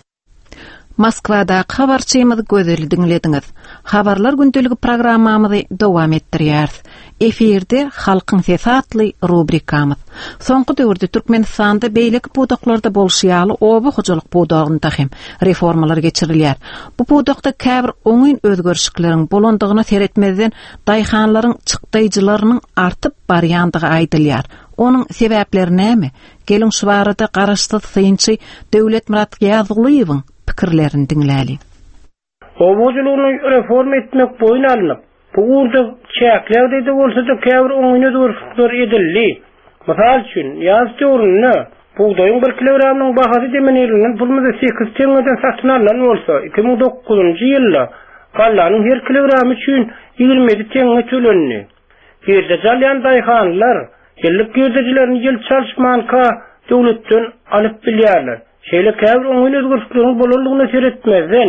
Moskvada habarçymyzy gözeli dinlediňiz. Habarlar gündeligi programmamyzy dowam etdirýär. Efirde halkyň sesi atly rubrikamyz. Soňky döwürde Türkmenistanda beýleki puwdaklarda bolşýaly oba hojalyk puwdagynda hem reformalar geçirilýär. Bu puwdakda käbir oňyn özgörüşikleriň bolandygyny seretmezden daýhanlaryň çykdaýjylarynyň artyp barýandygy aýdylýar. Onuň sebäpleri näme? Gelin şu barada garaşdy synçy Döwlet Murat Ýazgulyowyň pikirlerini dinläli. Homojulygyny reform etmek boýun alynıp, bu urda çäklerdi bolsa da käbir oňyny özgörüşler edildi. Mysal üçin, ýaz döwründe buğdaýyň bir kilogramynyň bahasy demenýärliginden pulmyzy sekiz teňeden satyn alan bolsa, iki ming dokuzunjy ýylda gallanyň her kilogramy üçin ýigirmi ýedi teňe tölenýär. Ýerde jalyan daýhanlar, ýyllyk ýerdejilerini ýyl çalşmanka döwletden alyp bilýärler. Şeýle käbir oňyny özgörüşleriň bolanlygyna seretmezden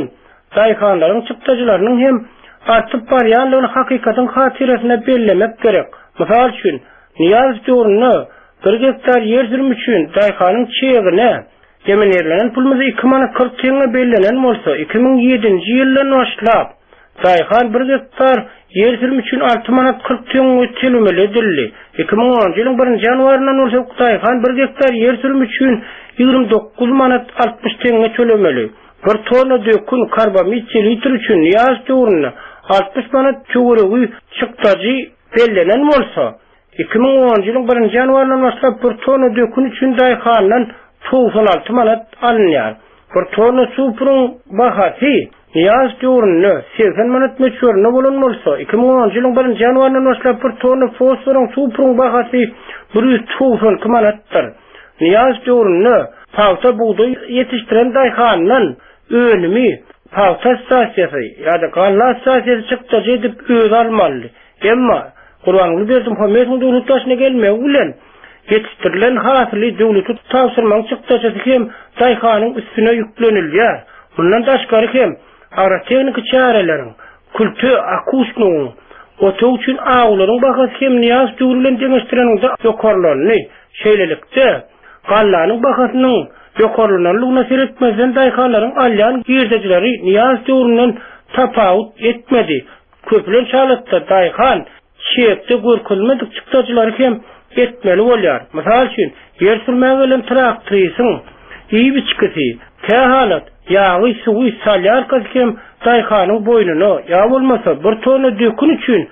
daýhanlaryň çypdaçylarynyň hem artyp barýanlygyny hakykatyn hatyresine bellemek gerek. Mysal üçin, Niyaz döwründe bir gektar yer sürmüş üçin daýhanyň çegine demenerlenen pulmyzy iki manat kırk teňe bellenen bolsa, iki ming ýedinji ýyldan başlap daýhan bir gektar yer sürmüş üçin altı manat kırk teňe tölemeli edildi. iki ming onunçy ýylyň birinji ýanwaryndan bolsa daýhan bir gektar yer sürmüş üçin ýygrimi dokuz manat altmış teňe tölemeli. Bir tonna dökün karbamid litr üçin Niyaz döwründe altmış manat çöwregi çykdagy bellenen bolsa, iki ming onunçy ýylyň birinji ýanwaryndan başlap bir tonna dökün üçin daýhandan doksan altı manat alınýar. Bir tonna suwpyryň bahasy Niyaz döwründe seksen manat meçhurna bolan bolsa, iki ming onunçy ýylyň birinji ýanwaryndan başlap bir tonna fosforyň suwpyryň bahasy bir ýüz doksan iki manatdyr. Niyaz döwründe paýta buğday ýetişdiren daýhandan önümi paýta stasiýasy ýa-da galla stasiýasy çykdagy edip öz almaly. Emma Gurbanly Berdimuhammedowyň döwletdaşyna gelmek bilen yetiştirilen hasily döwleti tapşyrmaň çykdaçysy hem daýhanyň üstüne ýüklenilýär. Bundan daşgary hem agrotechnik çareleriň, kultur akusnyň, oto üçin aglaryň bahasy hem Niyaz döwründen deňeşdireninde ýokarlandy. Şeýlelikde gallanyň bahasynyň ýokarlanlygyna seretmezden daýhanlaryň alýan girdejileri Niyaz döwründen tapawut etmedi. Köplen şalatda daýhan şeýekde görkezmedik çykdaçylary hem etmeli bolýar. Mysal üçin, yer sürmäge gelen traktorysyň iyi biçkisi, tähalat, ýagy suwy salyarkasy hem daýhanyň boýnuny, ýa bolmasa bir tonna dökün üçin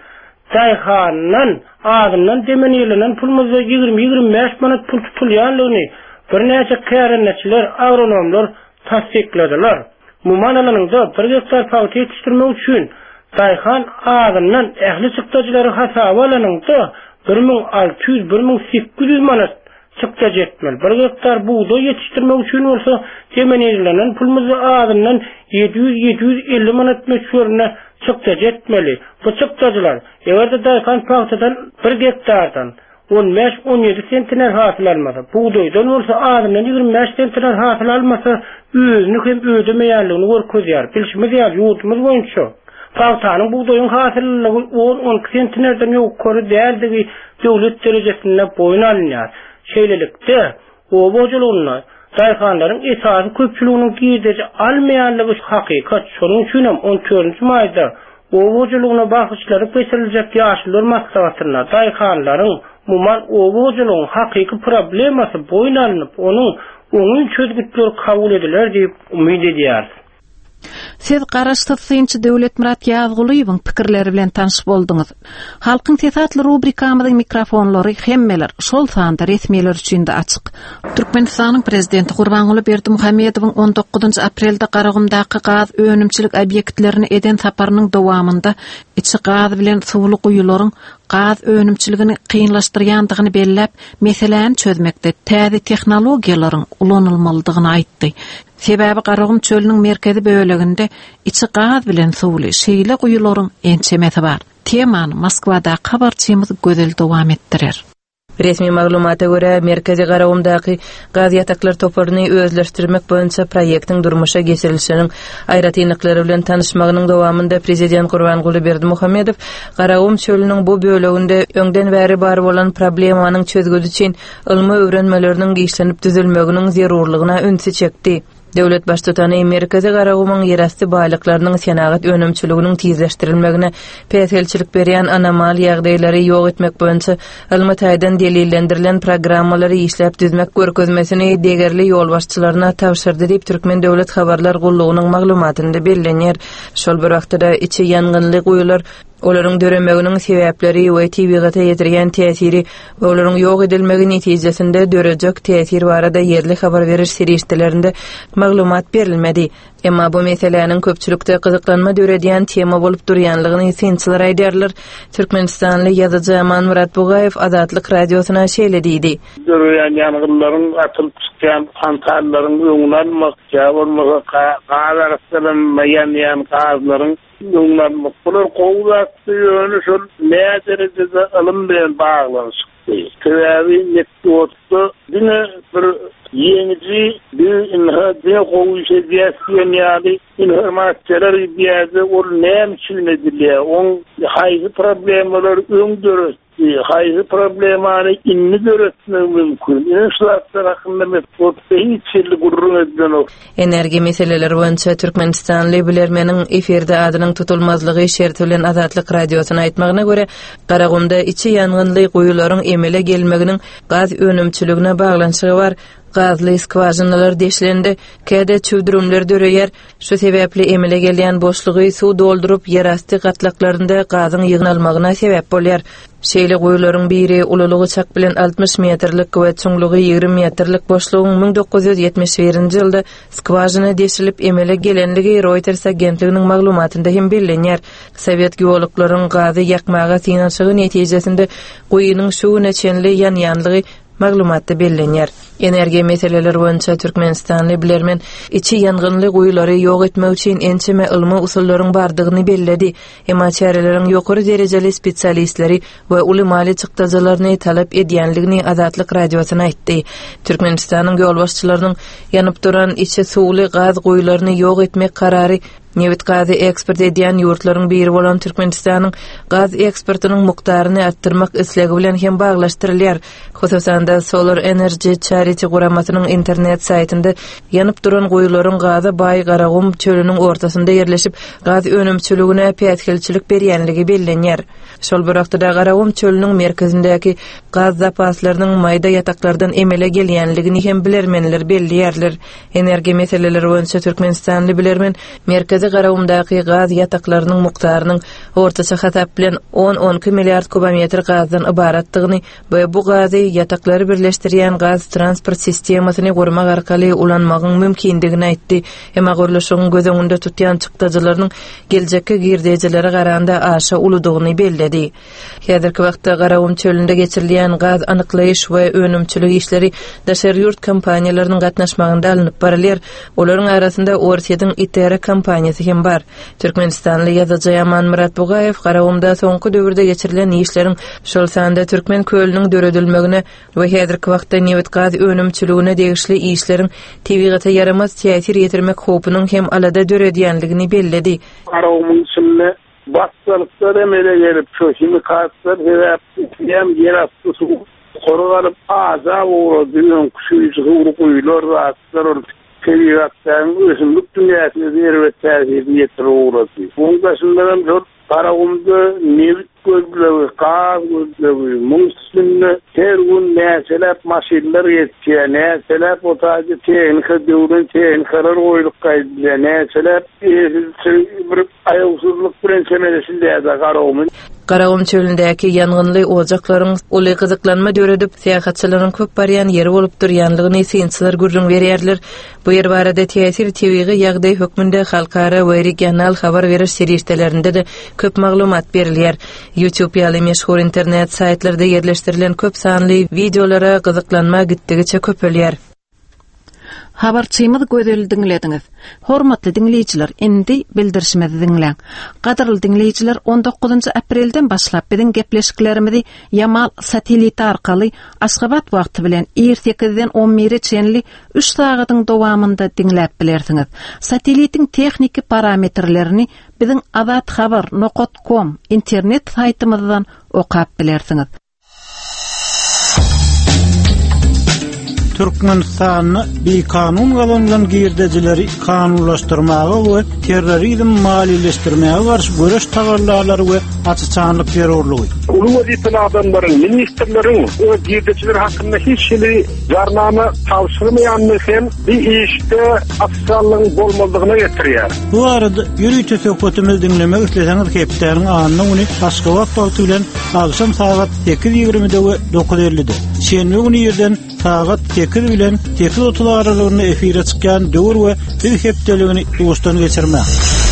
daýhandan ağzından demenelenen pulmyzy ýygrimi ýygrimi beş manat pul tutulýanlygyny bir näçe kärençiler, agronomlar tasdikladiler. Bu manalanyňda bir gektar paýta ýetişdirmek üçin daýhan ağzından ähli çykdaçylary hasaba alanyňda bir ming alty ýüz bir ming sekiz ýüz manat çykdaç etmeli. Bir gektar buğday ýetişdirmek üçin bolsa, demenelenen pulmyzy ağzından yedi yüz yedi yüz elli manat meçhurna çykdaç etmeli. Bu çykdaçylar egerde daýhan paýtadan bir gektardan on beş on ýedi sentiner hasyl almasa, buğdaýdan bolsa ağzından ýygrimi beş sentiner hasyl almasa, özüni hem ödemeýänligini görkezýär. Bilşimiz ýa ýurtymyz boýunça paýtanyň buğdaýyň hasylylygy on on iki sentinerden ýokary däldigi döwlet derejesinde boýun alınýar. Şeýlelikde obojulygyny daýhanlaryň esasy köpçüliginiň giýdeji almaýanlygy hakykat. Şonuň üçin hem on dördünçi maýda obojulygyna bagşlary geçiriljek ýaşlylar maslahatyna daýhanlaryň muman obojulygyň hakyky problemasy boýun alınıp, onuň onuň çözgütleri kabul ediler diýip umyt edýär. Siz garaşdyrýançy Döwlet Murat Ýazgulyň pikirleri bilen tanyş bolduňuz. Halkyň tesatly rubrikamyzyň mikrofonlary hemmeler şol sanda resmiýetler üçin de açyk. Türkmenistanyň prezidenti Gurbanly Berdimuhammedowyň on dokuzunçy aprelde Garagumdaky gaz önümçilik obyektlerini eden saparynyň dowamında içi gaz bilen suwly guýularyň gaz önümçiligini kıyınlaşdyrýandygyny bellep, meseleni çözmekde täze tehnologiýalaryň ulanylmalydygyny aýtdy. Sebäbi Garagum çölüniň merkezi böleginde içi gaz bilen suwly şeýle guýularyň ençemesi bar. Temany Moskwada habarçymyz gözel dowam etdirer. Resmi maglumata göre Merkezi Garagumdaky gaz ýataklar toparyny özleşdirmek boýunça proýektiň durmuşa geçirilişiniň aýratynlyklary bilen tanışmagynyň dowamında Prezident Gurbanly Berdimuhammedow Garagum çölüniň bu böleginde öňden bäri bar bolan problemanyň çözgüdi üçin ilmi öwrenmeleriniň giýişlenip düzülmeginiň zerurlygyna ünsü çekdi. Döwlet başçysyny Merkezi Garagumyň ýerasty baýlyklarynyň senagat önümçiliginiň tizleşdirilmegine peýselçilik berýän anomal ýagdaýlary ýok etmek boýunça ilmi taýdan delillendirilen programmalary işläp düzmek görkezmesini degerli ýol başçylaryna tapşyrdy diýip Türkmen Döwlet Habarlar Gullugynyň maglumatynda bellenýär. Şol bir wagtda içi ýangynly guýular, olaryň döremeginiň sebäpleri we tabiata ýetirýän täsiri we olaryň ýok edilmegi netijesinde dörejek täsir barada ýerli habar beriş serişdelerinde maglumat berilmedi. Emma bu meselelerin köpçülükde kızıklanma döredýän tema bolup durýanlygyny synçylar aýdarlar. Türkmenistanly ýazyjy Aman Murat Bugayew Azatlyk radiosyna şeýlediydi. Döredýän ýangyrlaryň atylyp çykýan kantarlaryň öňünden makja bolmaga gaýarsylan maýan gazlaryň öňünden bular gowlaty ýöne şol näderejede ilim bilen baglanyşdy. Täbi networkda dine bir ýeňiji bir inha Ene qoğuşa diýen ýaly informasiýalar diýýär, ol näme üçin edilýär? On haýsy problemler öňdürür? Haýsy problemany inni göretmek mümkin. Şular hakynda mesele hiç şeýle gurrun edilýär. Enerji meseleleri boýunça Türkmenistan bilermeniň eferde adynyň tutulmazlygy şerti bilen Azatlyk radiosyna aýtmagyna görä, Garagumda içi ýangynly goýularyň emele gelmeginiň gaz önümçiligine baglanşygy bar. Gazly skwazynalar deşlendi, käde çöwdürümler döreýär. Şu sebäpli emele gelýän boşlugy suw doldurup ýerasty gatlaklaryndə gazyň ýygnalmagyna sebäp bolýar. Şeýle goýularyň biri ulalygy çak bilen altmış metrlik we çoňlugy ýigirme metrlik boşlugyň ming dokuz ýüz ýetmiş birinji ýylda skwazyna deşilip emele gelenligi Reuters agentliginiň maglumatynda hem bellenýär. Sowet geoloklaryň gazy ýakmaga synanşygy netijesinde goýunyň suwuna çenli ýan-ýanlygy maglumatda bellenýär. Enerji meseleleri boýunça Türkmenistan bilermen içi ýangynly goýulary ýok etmek üçin ençeme ilmi usullaryň bardygyny belledi. Emma çäreleriň ýokary derejeli spesialistleri we uly mali çykdajalarny talap edýänligini Azatlyk radiosyna aýtdy. Türkmenistanyň ýol başçylarynyň ýanyp duran içi suwly gaz goýularyny ýok etmek karary Newit gazy eksport edýän ýurtlaryň biri bolan Türkmenistanyň gaz eksportynyň mukdaryny artdyrmak islegi bilen hem baglaşdyrylýar. Hususan da Solar Energy Charity guramasynyň internet saýtynda ýanyp duran goýularyň gazy baý Garagum çölüniň ortasynda ýerleşip gaz önümçiligine pätkelçilik berýänligi bellenýär. Şol bir wagtda Garagum çölüniň merkezindäki gaz zapaslarynyň maýda ýataklardan emele gelýänligini hem bilermenler belliyärler. Enerji meseleleri boýunça Türkmenistanly bilermen merkezi Garagumdaky gaz ýataklarynyň mukdarynyň ortaça hatap bilen on on iki milliard kubometr gazdan ibaratdygyny we bu gazy ýataklary birleşdirýän gaz transport sistemasyny gurmak arkaly ulanmagyň mümkindigini aýtdy. Emma guruluşyň gözüňünde tutýan çykdajalarnyň geljekke girdejileri garanda aşa uludygyny belledi. Häzirki wagtda Garagum çölünde geçirilýän gaz anyklaýyş we önümçilik işleri daşary ýurt kompaniýalarynyň gatnaşmagynda alınıp barylýar. Olaryň arasynda Ortiýadyň Itere kompaniýasy hem bar. Türkmenistanly ýazyjy Yaman Murat Bugayew Garagumda soňky döwürde geçirilen işleriň şol sanda türkmen kölüniň döredilmegine we häzirki wagtda newit gaz önümçiligine degişli işleriň tebigaty yaramaz täsir ýetirmek hopynyň hem alada döredýänligini belledi. Garagumyň içinde baskylyklar emele gelip şu himikatlar hem ýerasty suw goralyp aza uğradyň kuşuýjy uruqylar rahatlar Perigatdan özümlük dünýäsine zerwet täsiri ýetirýär. Bunga şundan zor Garagumda newit gözlegi, gaz gözlegi, muňsyny her gün näselep maşinler ýetýär, näselep otaýy tehnika döwren tehnikalar goýulyp gaýdylýar, näselep bir aýagsızlyk bilen çemeleşilýär Garagum. Garagum çölündäki ýangynly ojaklaryň uly gyzyklanma döredip seýahatçylaryň köp barýan ýeri bolup durýanlygyny synçylar gürrüň berýärler. Bu ýer barada täsir tebigy ýagdaý hökmünde halkara we regional habar beriş serýetlerinde de köp maglumat berilýär. YouTube ýaly meşhur internet saýtlarda ýerleşdirilen köp sanly videolara gyzyklanma gitdigiçe köpelýär. Habarçymyz gözelli diňlediňiz. Hormatly dinleýijiler, endi bildirişimizi diňläň. Gaderly dinleýijiler, on dokuzunçy aprelden başlap biziň gepleşiklerimizi Yamal sateliti arkaly Aşgabat wagty bilen sekizden on biri çenli üç sagatyň dowamında diňläp bilersiňiz. Satelitiň tehnik parametrlerini biziň azat habar nokta com internet saýtymyzdan okap bilersiňiz. Türkmenistan'ı bir kanun galanlan girdejileri kanunlaştırmağa ve terrorizm malileştirmeye karşı görüş tagarlarları ve açıçanlık terörlüğü. Ulu vazifeli adamların, ministerlerin o girdejiler hakkında hiç şeyi yarnama tavsırmayan mesela bir işte afsallığın bolmazdığına getiriyor. Bu arada yürüyüşü söhbetimiz dinlemek isterseniz hepsinin anını onu Aşgabat Baltı ile akşam saat sekiz ýigrimide ve dokuz ellide. Şenli günü yerden saat sekiz bilen sekiz otuz aralygyny efire çykýan döwür we bir hepdeligini dostan geçirmek.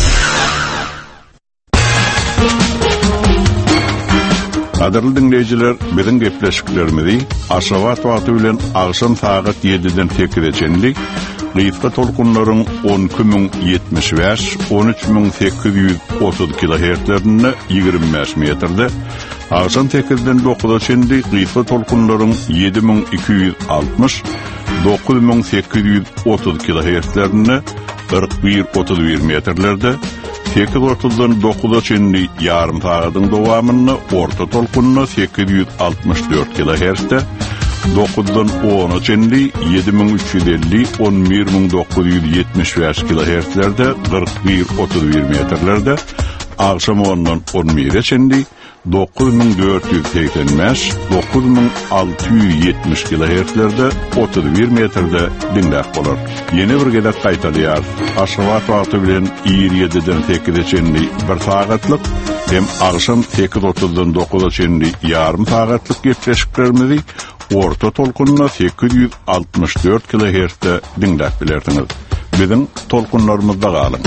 Gaderly dinleýijiler, biziň gepleşiklerimizi Aşgabat wagty bilen akşam saat ýediden sekizde çenlik Gıýska tolkunlaryň on iki ming ýetmiş beş on üç ming sekiz ýüz otuz kilohertzlerinde ýigirme beş metrde Ağsan tekirden dokuza çendi gıyfa tolkunların yedi bin iki yüz altmış, dokuz bin sekiz yüz otuz kilohertzlerine kırk bir otuz bir metrlerde, sekiz otuzdan dokuza çendi yarım saatin dowamını orta tolkunna sekiz yüz altmış dört kilohertzte, dokuzdan ona çendi yedi bin üç yüz elli, on bir bin dokuz yüz yetmiş beş kilohertzlerde kırk bir otuz bir metrlerde, akşam ondan on bire çendi dokuz bin dört yüz seksen beş, dokuz bin altı yüz yetmiş kilohertzlerde otuz bir metrde dinlek bolar. Yeni bir gedet qaytalyar. Aşgabat wagty bilen yirmi yediden sekize çendi bir saatlyk hem akşam sekiz otuzdan dokuza çendi yarım saatlyk gepleşiklerimizi orta tolkunna sekiz yüz altmış dört kilohertzde dinlek bilerdiňiz. Bizim tolkunlarymyzda galyň.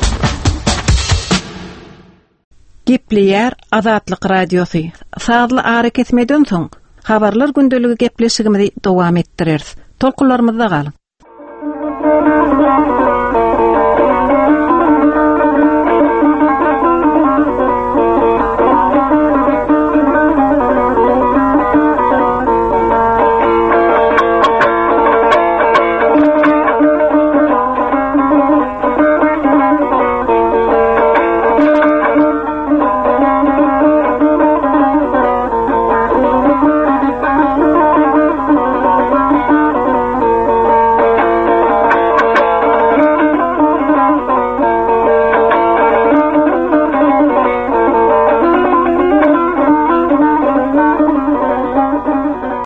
Gepleýär Azatlyk radiosu. Saatly ara kesmeden soň habarlar gündeligi gepleşigimizi dowam etdireriz. Tolkunlarymyzda galyň.